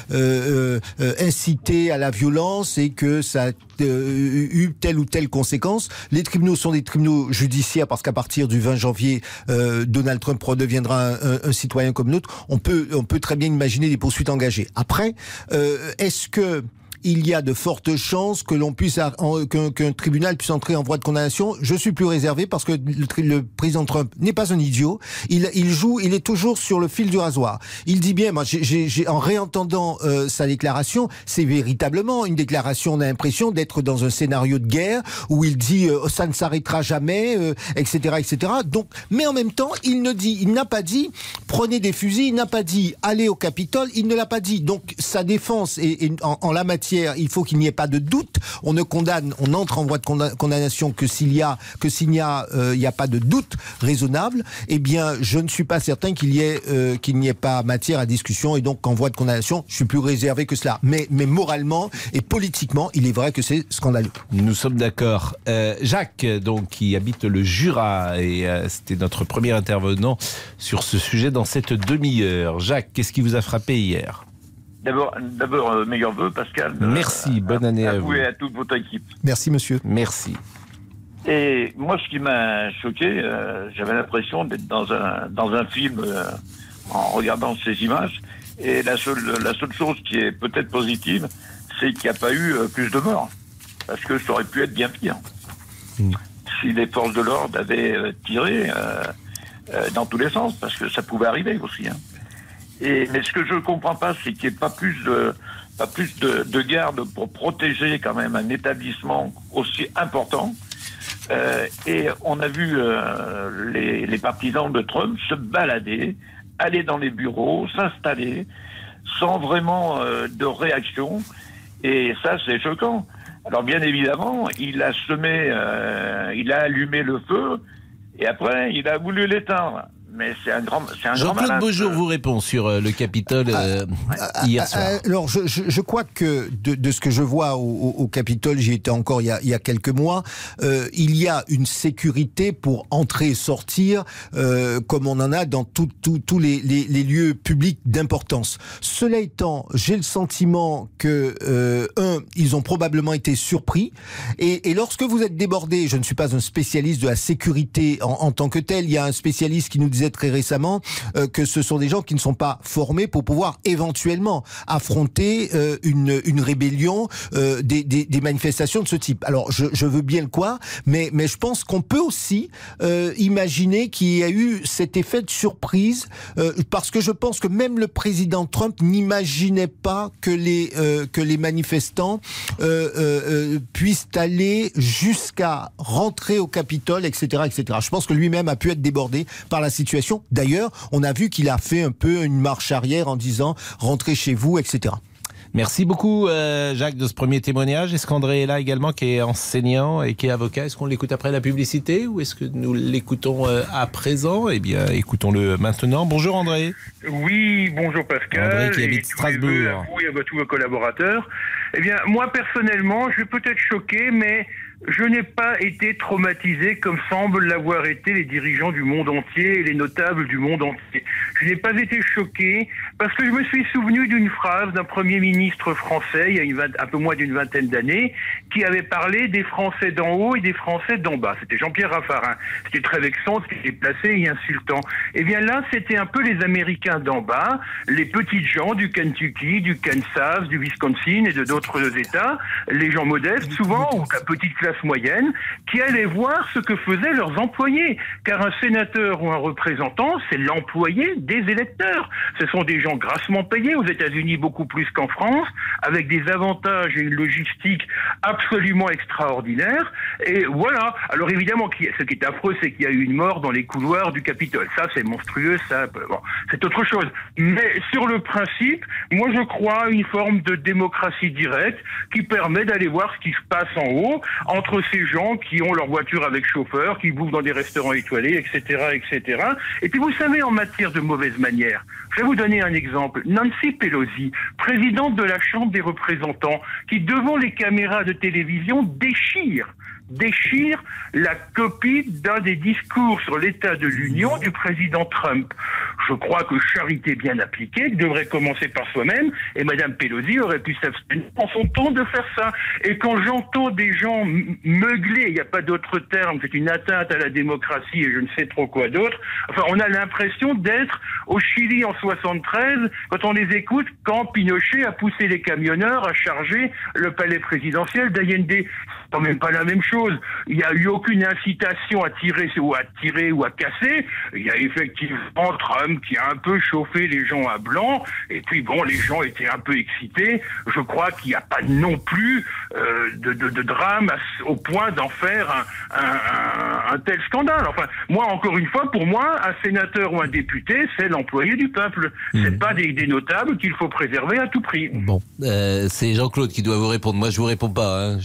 incité à la violence et que ça a eu telle ou telle conséquence. Les tribunaux sont des tribunaux judiciaires parce qu'à partir du 20 janvier, Donald Trump redeviendra un citoyen comme l'autre. On peut très bien imaginer des poursuites engagées. Après, est-ce que il y a de fortes chances que l'on puisse qu'un tribunal puisse entrer en voie de condamnation? Je suis plus réservé parce que le président Trump n'est pas un idiot. Il est toujours sur le fil du rasoir. Il dit bien, moi, en réentendant sa déclaration, c'est véritablement une déclaration. On a l'impression d'être dans un scénario de guerre où il dit ça ne s'arrêtera jamais, etc., etc. Donc, mais en même temps, il n'a pas dit prenez des fusils. Il n'a pas dit allez au Capitole. Il ne l'a pas dit. Donc, sa défense et en la matière, il faut qu'il n'y ait pas de doute. On ne condamne, on entre en voie de condamnation que s'il n'y a pas de doute raisonnable. Eh bien, je ne suis pas certain qu'il n'y ait pas matière à discussion et donc en voie de condamnation, je suis plus réservé que cela. Mais moralement et politiquement, il est vrai que c'est scandaleux. Nous sommes d'accord. Jacques, donc, qui habite le Jura et c'était notre premier intervenant sur ce sujet dans cette demi-heure. Jacques, qu'est-ce qui vous a frappé hier? D'abord, meilleurs vœux, Pascal. Merci, bonne année à vous. Et à toute votre équipe. Merci, monsieur. Merci. Et moi, ce qui m'a choqué, j'avais l'impression d'être dans un film en regardant ces images. Et la seule chose qui est peut-être positive, c'est qu'il n'y a pas eu plus de morts. Parce que ça aurait pu être bien pire. Si les forces de l'ordre avaient tiré dans tous les sens, parce que ça pouvait arriver aussi. Mais ce que je ne comprends pas, c'est qu'il n'y ait pas plus de garde pour protéger quand même un établissement aussi important. Et on a vu les partisans de Trump se balader, aller dans les bureaux, s'installer, sans vraiment de réaction. Et ça, c'est choquant. Alors bien évidemment, il a allumé le feu, et après, il a voulu l'éteindre. Mais c'est un grand Jean-Claude Beaujour vous répond sur le Capitole hier soir. Alors, je crois que de ce que je vois au Capitole, j'y étais encore il y a quelques mois, il y a une sécurité pour entrer et sortir, comme on en a dans tous les lieux publics d'importance. Cela étant, j'ai le sentiment que, ils ont probablement été surpris, et lorsque vous êtes débordé, je ne suis pas un spécialiste de la sécurité en tant que tel, il y a un spécialiste qui nous disait disait très récemment que ce sont des gens qui ne sont pas formés pour pouvoir éventuellement affronter une rébellion, des manifestations de ce type. Alors, je veux bien le croire, mais je pense qu'on peut aussi imaginer qu'il y a eu cet effet de surprise, parce que je pense que même le président Trump n'imaginait pas que les manifestants puissent aller jusqu'à rentrer au Capitole, etc., etc. Je pense que lui-même a pu être débordé par la situation. D'ailleurs, on a vu qu'il a fait un peu une marche arrière en disant « rentrez chez vous », etc. Merci beaucoup Jacques de ce premier témoignage. Est-ce qu'André est là également, qui est enseignant et qui est avocat? Est-ce qu'on l'écoute après la publicité ou est-ce que nous l'écoutons à présent? Eh bien, écoutons-le maintenant. Bonjour André. Oui, bonjour Pascal. André qui habite Strasbourg. À vous et à tous vos collaborateurs. Eh bien, moi personnellement, je vais peut-être choquer, mais je n'ai pas été traumatisé comme semblent l'avoir été les dirigeants du monde entier et les notables du monde entier. Je n'ai pas été choqué parce que je me suis souvenu d'une phrase d'un Premier ministre français il y a un peu moins d'une vingtaine d'années qui avait parlé des Français d'en haut et des Français d'en bas. C'était Jean-Pierre Raffarin. C'était très vexant, c'était déplacé et insultant. Eh bien là, c'était un peu les Américains d'en bas, les petites gens du Kentucky, du Kansas, du Wisconsin et de d'autres États, les gens modestes souvent, ou la petite classe moyenne, qui allaient voir ce que faisaient leurs employés. Car un sénateur ou un représentant, c'est l'employé des électeurs. Ce sont des gens grassement payés aux États-Unis, beaucoup plus qu'en France, avec des avantages et une logistique absolument extraordinaire. Et voilà. Alors évidemment, ce qui est affreux, c'est qu'il y a eu une mort dans les couloirs du Capitole. Ça, c'est monstrueux, ça, bon, c'est autre chose. Mais sur le principe, moi je crois à une forme de démocratie directe qui permet d'aller voir ce qui se passe en haut, entre ces gens qui ont leur voiture avec chauffeur, qui bouffent dans des restaurants étoilés, etc., etc. Et puis vous savez, en matière de mauvaise manière, je vais vous donner un exemple. Nancy Pelosi, présidente de la Chambre des représentants, qui devant les caméras de télévision déchire la copie d'un des discours sur l'état de l'Union du président Trump. Je crois que charité bien appliquée devrait commencer par soi-même, et Madame Pelosi aurait pu s'abstenir en son temps de faire ça. Et quand j'entends des gens meugler, il n'y a pas d'autre terme, c'est une atteinte à la démocratie et je ne sais trop quoi d'autre, enfin on a l'impression d'être au Chili en 73, quand on les écoute, quand Pinochet a poussé les camionneurs à charger le palais présidentiel d'Allende. C'est quand même pas la même chose. Il n'y a eu aucune incitation à tirer ou à casser. Il y a effectivement Trump qui a un peu chauffé les gens à blanc. Et puis bon, les gens étaient un peu excités. Je crois qu'il n'y a pas non plus de drame au point d'en faire un tel scandale. Enfin, moi, encore une fois, pour moi, un sénateur ou un député, c'est l'employé du peuple. C'est pas des notables qu'il faut préserver à tout prix. Bon, c'est Jean-Claude qui doit vous répondre. Moi, je vous réponds pas. Hein.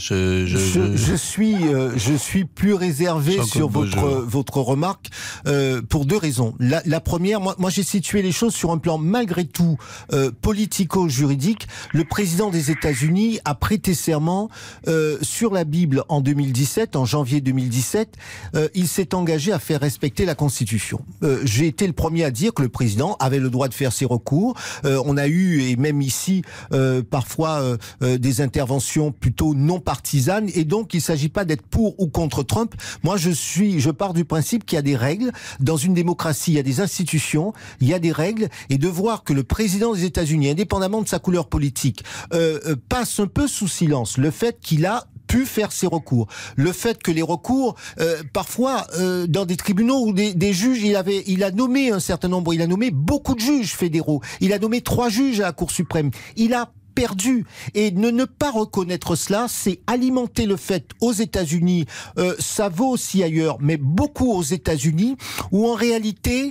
Je suis plus réservé sur votre remarque pour deux raisons. La première, moi j'ai situé les choses sur un plan malgré tout politico-juridique. Le président des États-Unis a prêté serment sur la Bible en 2017, en janvier 2017. Il s'est engagé à faire respecter la Constitution. J'ai été le premier à dire que le président avait le droit de faire ses recours. On a eu, et même ici, parfois des interventions plutôt non partisanes, et donc il ne s'agit pas d'être pour ou contre Trump. Moi, je pars du principe qu'il y a des règles. Dans une démocratie, il y a des institutions, il y a des règles, et de voir que le président des États-Unis, indépendamment de sa couleur politique, passe un peu sous silence le fait qu'il a pu faire ses recours. Le fait que les recours, parfois, dans des tribunaux ou des juges, il a nommé un certain nombre, il a nommé beaucoup de juges fédéraux. Il a nommé 3 juges à la Cour suprême. Il a perdu. Et ne pas reconnaître cela, c'est alimenter le fait aux États-Unis, ça vaut aussi ailleurs, mais beaucoup aux États-Unis, où en réalité,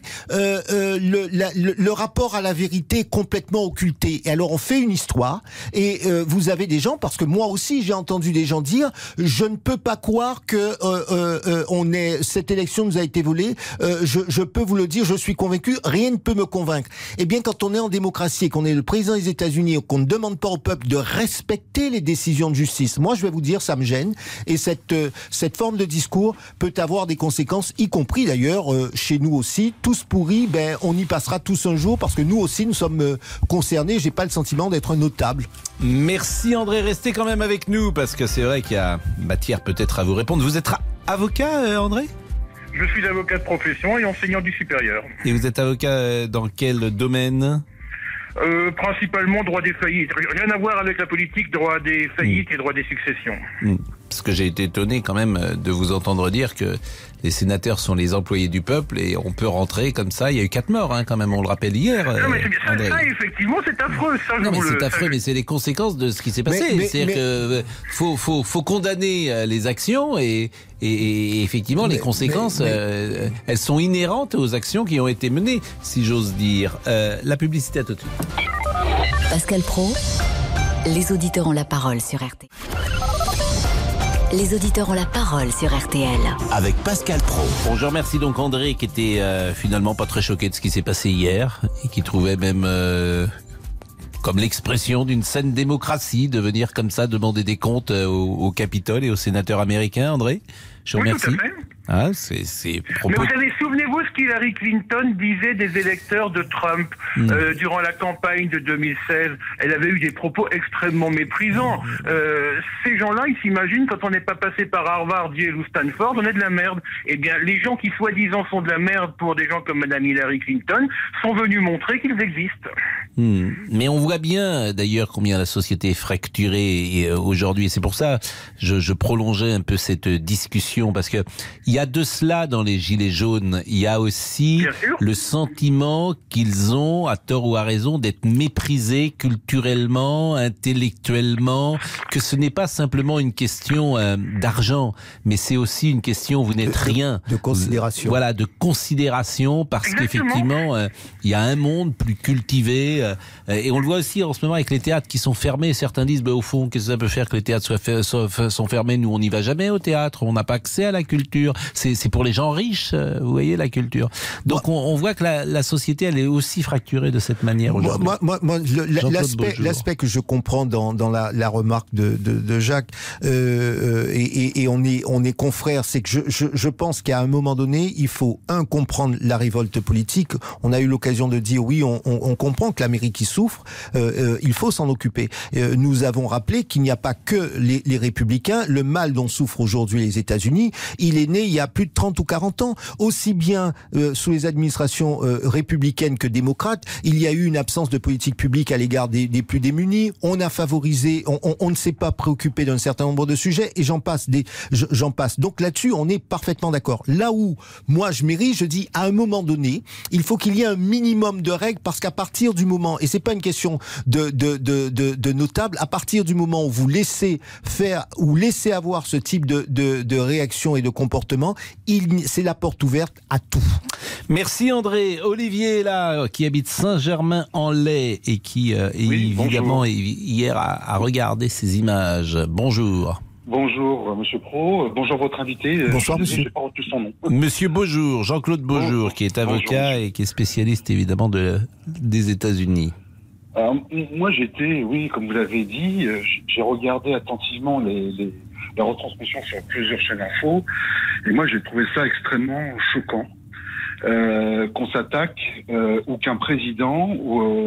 le rapport à la vérité est complètement occulté. Et alors on fait une histoire, et vous avez des gens, parce que moi aussi j'ai entendu des gens dire, je ne peux pas croire que cette élection nous a été volée, je peux vous le dire, je suis convaincu, rien ne peut me convaincre. Eh bien, quand on est en démocratie et qu'on est le président des États-Unis et qu'on ne demande pas au peuple de respecter les décisions de justice, moi je vais vous dire, ça me gêne, et cette forme de discours peut avoir des conséquences, y compris d'ailleurs chez nous aussi. Tous pourris, on y passera tous un jour, parce que nous aussi nous sommes concernés. J'ai pas le sentiment d'être un notable. Merci André, restez quand même avec nous, parce que c'est vrai qu'il y a matière peut-être à vous répondre. Vous êtes avocat, André ? Je suis avocat de profession et enseignant du supérieur. Et vous êtes avocat dans quel domaine ? Principalement droit des faillites. Rien à voir avec la politique, droit des faillites et droit des successions. Parce que j'ai été étonné quand même de vous entendre dire que les sénateurs sont les employés du peuple et on peut rentrer comme ça. Il y a eu 4 morts, hein, quand même, on le rappelle hier. Non, mais ça, effectivement, c'est affreux. Ça, non, mais c'est affreux, mais c'est les conséquences de ce qui s'est passé. C'est-à-dire que faut condamner les actions et effectivement, les conséquences, elles sont inhérentes aux actions qui ont été menées, si j'ose dire. La publicité à tout de suite. Pascal Praud, les auditeurs ont la parole sur RTL. Les auditeurs ont la parole sur RTL. Avec Pascal Praud. Bon, je remercie donc André qui était finalement pas très choqué de ce qui s'est passé hier et qui trouvait même comme l'expression d'une saine démocratie de venir comme ça demander des comptes au Capitole et aux sénateurs américains. André, je vous remercie. Tout à fait. Ah, c'est propos... Mais vous savez, souvenez-vous ce qu'Hillary Clinton disait des électeurs de Trump durant la campagne de 2016. Elle avait eu des propos extrêmement méprisants. Ces gens-là, ils s'imaginent, quand on n'est pas passé par Harvard, Yale ou Stanford, on est de la merde. Eh bien, les gens qui soi-disant sont de la merde pour des gens comme Madame Hillary Clinton sont venus montrer qu'ils existent. Mais on voit bien d'ailleurs combien la société est fracturée aujourd'hui. Et c'est pour ça je prolongeais un peu cette discussion, parce que il y a de cela dans les Gilets jaunes. Il y a aussi le sentiment qu'ils ont, à tort ou à raison, d'être méprisés culturellement, intellectuellement, que ce n'est pas simplement une question d'argent, mais c'est aussi une question, vous n'êtes rien. De considération. Voilà, de considération, parce qu'effectivement, il y a un monde plus cultivé. Et on le voit aussi en ce moment avec les théâtres qui sont fermés. Certains disent, au fond, qu'est-ce que ça peut faire que les théâtres sont fermés? Nous, on n'y va jamais au théâtre. On n'a pas accès à la culture. C'est pour les gens riches, vous voyez, la culture. Donc, on voit que la société, elle est aussi fracturée de cette manière aujourd'hui. L'aspect que je comprends dans la remarque de Jacques, et on est confrères, c'est que je pense qu'à un moment donné, il faut, comprendre la révolte politique. On a eu l'occasion de dire, oui, on comprend que l'Amérique y souffre, il faut s'en occuper. Nous avons rappelé qu'il n'y a pas que les républicains. Le mal dont souffrent aujourd'hui les États-Unis, il est né il y a plus de 30 ou 40 ans. Aussi bien sous les administrations républicaines que démocrates, il y a eu une absence de politique publique à l'égard des plus démunis. On a favorisé, on ne s'est pas préoccupé d'un certain nombre de sujets, et j'en passe. Donc là-dessus, on est parfaitement d'accord. Là où moi je m'érige, je dis, à un moment donné, il faut qu'il y ait un minimum de règles, parce qu'à partir du moment, et c'est pas une question de notable, à partir du moment où vous laissez faire ou laissez avoir ce type de réaction et de comportement, c'est la porte ouverte à tout. Merci André. Olivier est là, qui habite Saint-Germain-en-Laye et qui évidemment hier a regardé ces images. Bonjour. Bonjour Monsieur Praud, bonjour votre invité. Bonsoir Monsieur. Je n'ai pas retenu son nom. Monsieur Beaujour, Jean-Claude Beaujour, qui est avocat et qui est spécialiste évidemment des États-Unis. Alors, moi j'étais, oui, comme vous l'avez dit, j'ai regardé attentivement la retransmission sur plusieurs chaînes info, et moi j'ai trouvé ça extrêmement choquant. Qu'on s'attaque ou qu'un président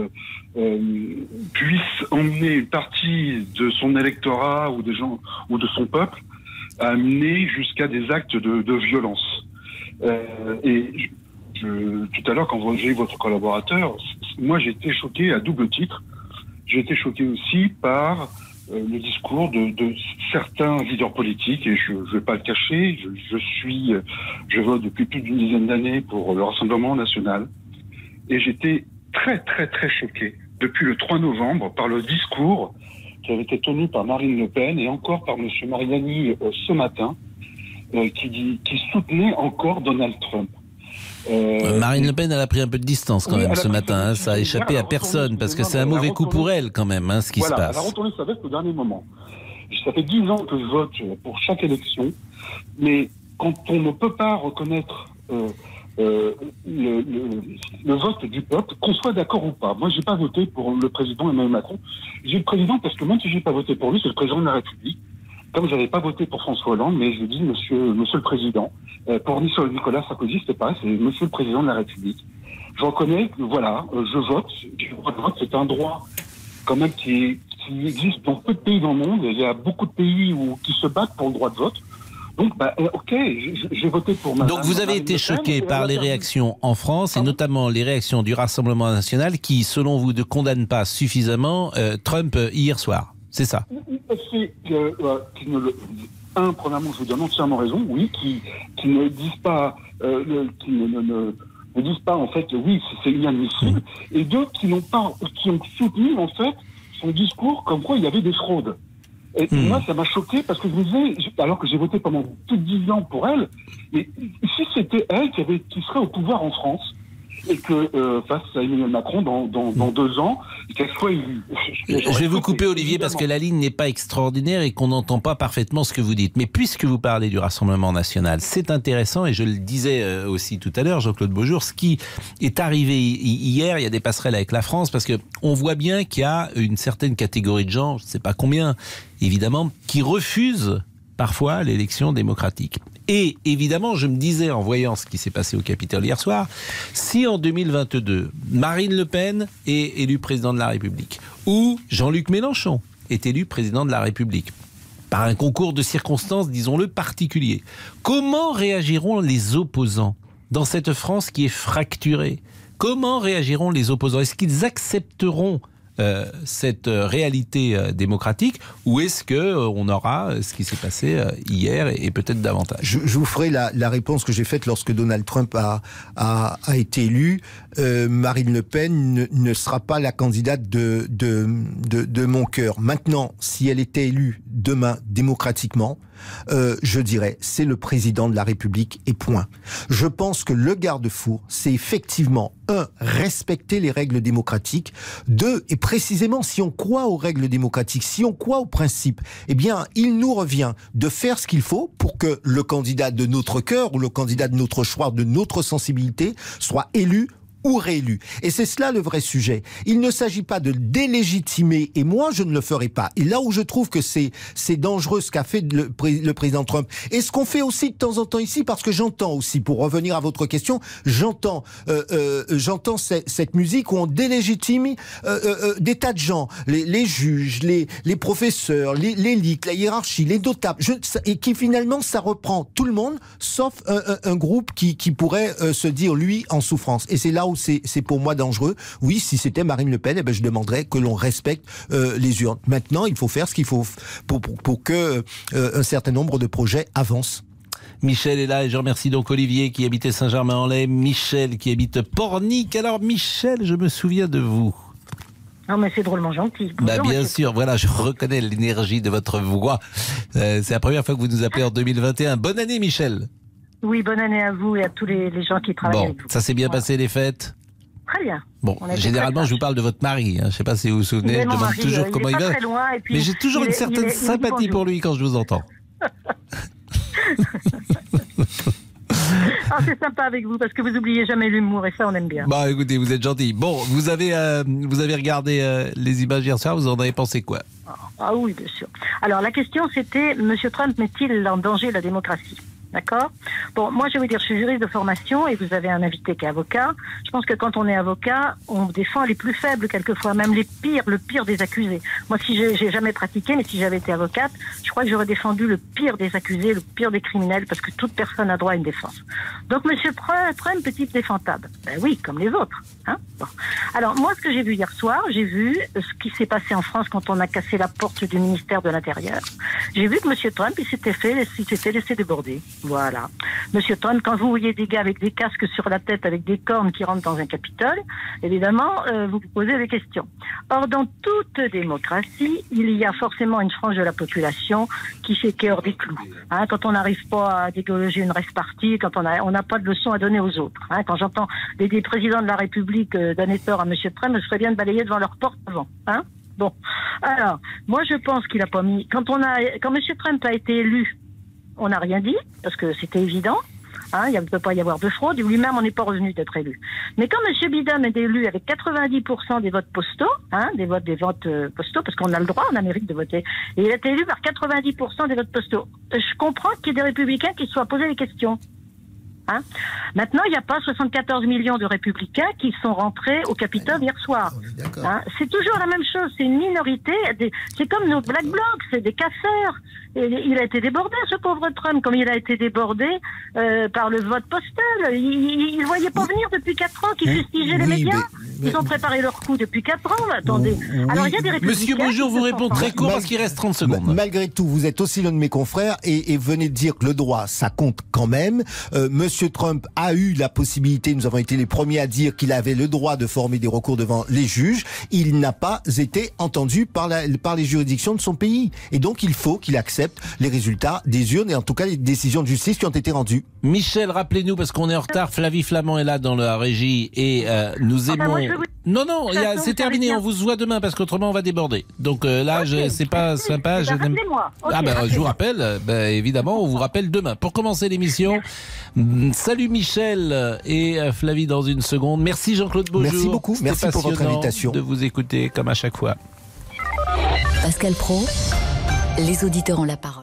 puisse emmener une partie de son électorat ou des gens ou de son peuple à amener jusqu'à des actes de violence. Et tout à l'heure, quand j'ai eu votre collaborateur, moi j'ai été choqué à double titre. J'ai été choqué aussi par le discours de certains leaders politiques, et je ne vais pas le cacher, je vote depuis plus d'une dizaine d'années pour le Rassemblement national, et j'étais très très très choqué depuis le 3 novembre par le discours qui avait été tenu par Marine Le Pen et encore par M. Mariani ce matin, qui soutenait encore Donald Trump. Marine Le Pen, elle a pris un peu de distance quand même ce matin. Ça a échappé à personne, parce que c'est un mauvais coup pour elle quand même, ce qui se passe. Elle a retourné sa veste au dernier moment. Ça fait 10 ans que je vote pour chaque élection, mais quand on ne peut pas reconnaître le vote du peuple, qu'on soit d'accord ou pas. Moi, j'ai pas voté pour le président Emmanuel Macron. J'ai le président parce que même si j'ai pas voté pour lui, c'est le président de la République. Comme j'avais pas voté pour François Hollande, mais je dis Monsieur le Président. Pour Nicolas Sarkozy, c'est pas, c'est Monsieur le Président de la République. Je reconnais que voilà, je vote. C'est un droit quand même qui existe dans peu de pays dans le monde. Il y a beaucoup de pays qui se battent pour le droit de vote. Donc, ok, j'ai voté pour Madame. Donc vous avez été choqué par les réactions en France, et notamment les réactions du Rassemblement national qui, selon vous, ne condamnent pas suffisamment Trump hier soir. C'est ça? Premièrement, je vous donne entièrement raison, oui, qui ne disent pas, qui ne disent pas, en fait, oui, c'est inadmissible, et d'autres qui ont soutenu, en fait, son discours comme quoi il y avait des fraudes. Et moi, ça m'a choqué parce que je me disais, alors que j'ai voté pendant plus de 10 ans pour elle, mais si c'était elle qui serait au pouvoir en France, et que face à Emmanuel Macron dans 2 ans, qu'elle soit élue. Je vais vous couper, Olivier, parce que la ligne n'est pas extraordinaire et qu'on n'entend pas parfaitement ce que vous dites. Mais puisque vous parlez du Rassemblement national, c'est intéressant, et je le disais aussi tout à l'heure, Jean-Claude Beaujour, ce qui est arrivé hier, il y a des passerelles avec la France, parce que on voit bien qu'il y a une certaine catégorie de gens, je ne sais pas combien, évidemment, qui refusent parfois l'élection démocratique. Et évidemment, je me disais, en voyant ce qui s'est passé au Capitole hier soir, si en 2022, Marine Le Pen est élue président de la République, ou Jean-Luc Mélenchon est élu président de la République, par un concours de circonstances, disons-le, particulier, comment réagiront les opposants dans cette France qui est fracturée? Comment réagiront les opposants? Est-ce qu'ils accepteront cette réalité démocratique, ou est-ce qu'on aura ce qui s'est passé hier et peut-être davantage? Je vous ferai la réponse que j'ai faite lorsque Donald Trump a été élu. Marine Le Pen ne sera pas la candidate de mon cœur. Maintenant, si elle était élue demain démocratiquement, je dirais, c'est le président de la République et point. Je pense que le garde-fou, c'est effectivement, 1, respecter les règles démocratiques, 2, et précisément, si on croit aux règles démocratiques, si on croit aux principes, eh bien, il nous revient de faire ce qu'il faut pour que le candidat de notre cœur ou le candidat de notre choix, de notre sensibilité, soit élu ou réélu. Et c'est cela le vrai sujet. Il ne s'agit pas de délégitimer, et moi je ne le ferai pas. Et là où je trouve que c'est dangereux ce qu'a fait le président Trump, et ce qu'on fait aussi de temps en temps ici, parce que j'entends aussi, pour revenir à votre question, j'entends cette musique où on délégitime des tas de gens, les juges, les professeurs, l'élite, la hiérarchie, les notables, et qui finalement ça reprend tout le monde, sauf un groupe qui pourrait se dire lui en souffrance. Et c'est là où c'est pour moi dangereux. Oui, si c'était Marine Le Pen, je demanderais que l'on respecte les urnes. Maintenant, il faut faire ce qu'il faut pour que un certain nombre de projets avancent. Michel est là, et je remercie donc Olivier qui habitait Saint-Germain-en-Laye, Michel qui habite Pornic. Alors Michel, je me souviens de vous. Non, mais c'est drôlement gentil. Bonjour, bien sûr, voilà, je reconnais l'énergie de votre voix. C'est la première fois que vous nous appelez en 2021. Bonne année, Michel. Oui, bonne année à vous et à tous les gens qui travaillent avec vous. Ça s'est bien passé, les fêtes? Très bien. Bon, généralement, je vous parle de votre mari. Je ne sais pas si vous vous souvenez. Je demande toujours comment il va. Mais j'ai toujours une certaine sympathie pour lui quand je vous entends. C'est sympa avec vous parce que vous oubliez jamais l'humour et ça on aime bien. Bah écoutez, vous êtes gentil. Bon, vous avez regardé les images hier soir, vous en avez pensé quoi? Ah oui, bien sûr. Alors la question c'était, Monsieur Trump met-il en danger la démocratie? D'accord? Bon, moi je vais vous dire, je suis juriste de formation et vous avez un invité qui est avocat. Je pense que quand on est avocat, on défend les plus faibles quelquefois, même le pire des accusés. Moi, si j'ai jamais pratiqué, mais si j'avais été avocate, je crois que j'aurais défendu le pire des accusés, le pire des criminels, parce que toute personne a droit à une défense. Donc, Monsieur Trump est-il défendable? Ben oui, comme les autres. Hein? Bon. Alors, moi, ce que j'ai vu hier soir, j'ai vu ce qui s'est passé en France quand on a cassé la porte du ministère de l'Intérieur. J'ai vu que Monsieur Trump, il s'était laissé déborder. Voilà. Monsieur Trump, quand vous voyez des gars avec des casques sur la tête, avec des cornes qui rentrent dans un Capitole, évidemment, vous vous posez des questions. Or, dans toute démocratie, il y a forcément une frange de la population qui est hors des clous. Hein, quand on n'arrive pas à dégager une reste-partie, quand on n'a pas de leçons à donner aux autres. Hein, quand j'entends des présidents de la République donner tort à Monsieur Trump, je ferais bien de balayer devant leur porte avant. Hein? Bon. Alors, moi, je pense qu'il a pas mis... Quand Monsieur Trump a été élu, on n'a rien dit, parce que c'était évident. Hein, il ne peut pas y avoir de fraude. Lui-même, on n'est pas revenu d'être élu. Mais quand M. Biden est élu avec 90% des votes postaux, hein, des votes postaux, parce qu'on a le droit en Amérique de voter, et il a été élu par 90% des votes postaux. Je comprends qu'il y ait des républicains qui se soient posés des questions. Hein. Maintenant, il n'y a pas 74 millions de républicains qui sont rentrés au Capitole hier soir. Hein. C'est toujours la même chose, c'est une minorité. C'est comme nos Black Blocs, c'est des casseurs. Et il a été débordé, ce pauvre Trump, comme il a été débordé par le vote postal. Il ne voyait pas venir depuis 4 ans, qui fustigeaient les médias. Ils ont préparé leur coup depuis 4 ans. Attendez. Alors, il y a des républicains. Monsieur Beaujour vous répond très court parce qu'il reste 30 secondes. Malgré tout, vous êtes aussi l'un de mes confrères et venez de dire que le droit, ça compte quand même. Monsieur Trump a eu la possibilité, nous avons été les premiers à dire qu'il avait le droit de former des recours devant les juges. Il n'a pas été entendu par les juridictions de son pays. Et donc, il faut qu'il accepte les résultats des urnes et en tout cas les décisions de justice qui ont été rendues. Michel, rappelez-nous, parce qu'on est en retard, Flavie Flamand est là dans la régie et nous aimons... Non, c'est terminé, on vous voit demain parce qu'autrement on va déborder. Donc là, c'est pas sympa. Je vous rappelle, évidemment, on vous rappelle demain. Pour commencer l'émission, salut Michel et Flavie dans une seconde. Merci Jean-Claude Beaujour. Merci beaucoup, merci pour votre invitation. De vous écouter comme à chaque fois. Pascal Praud, les auditeurs ont la parole.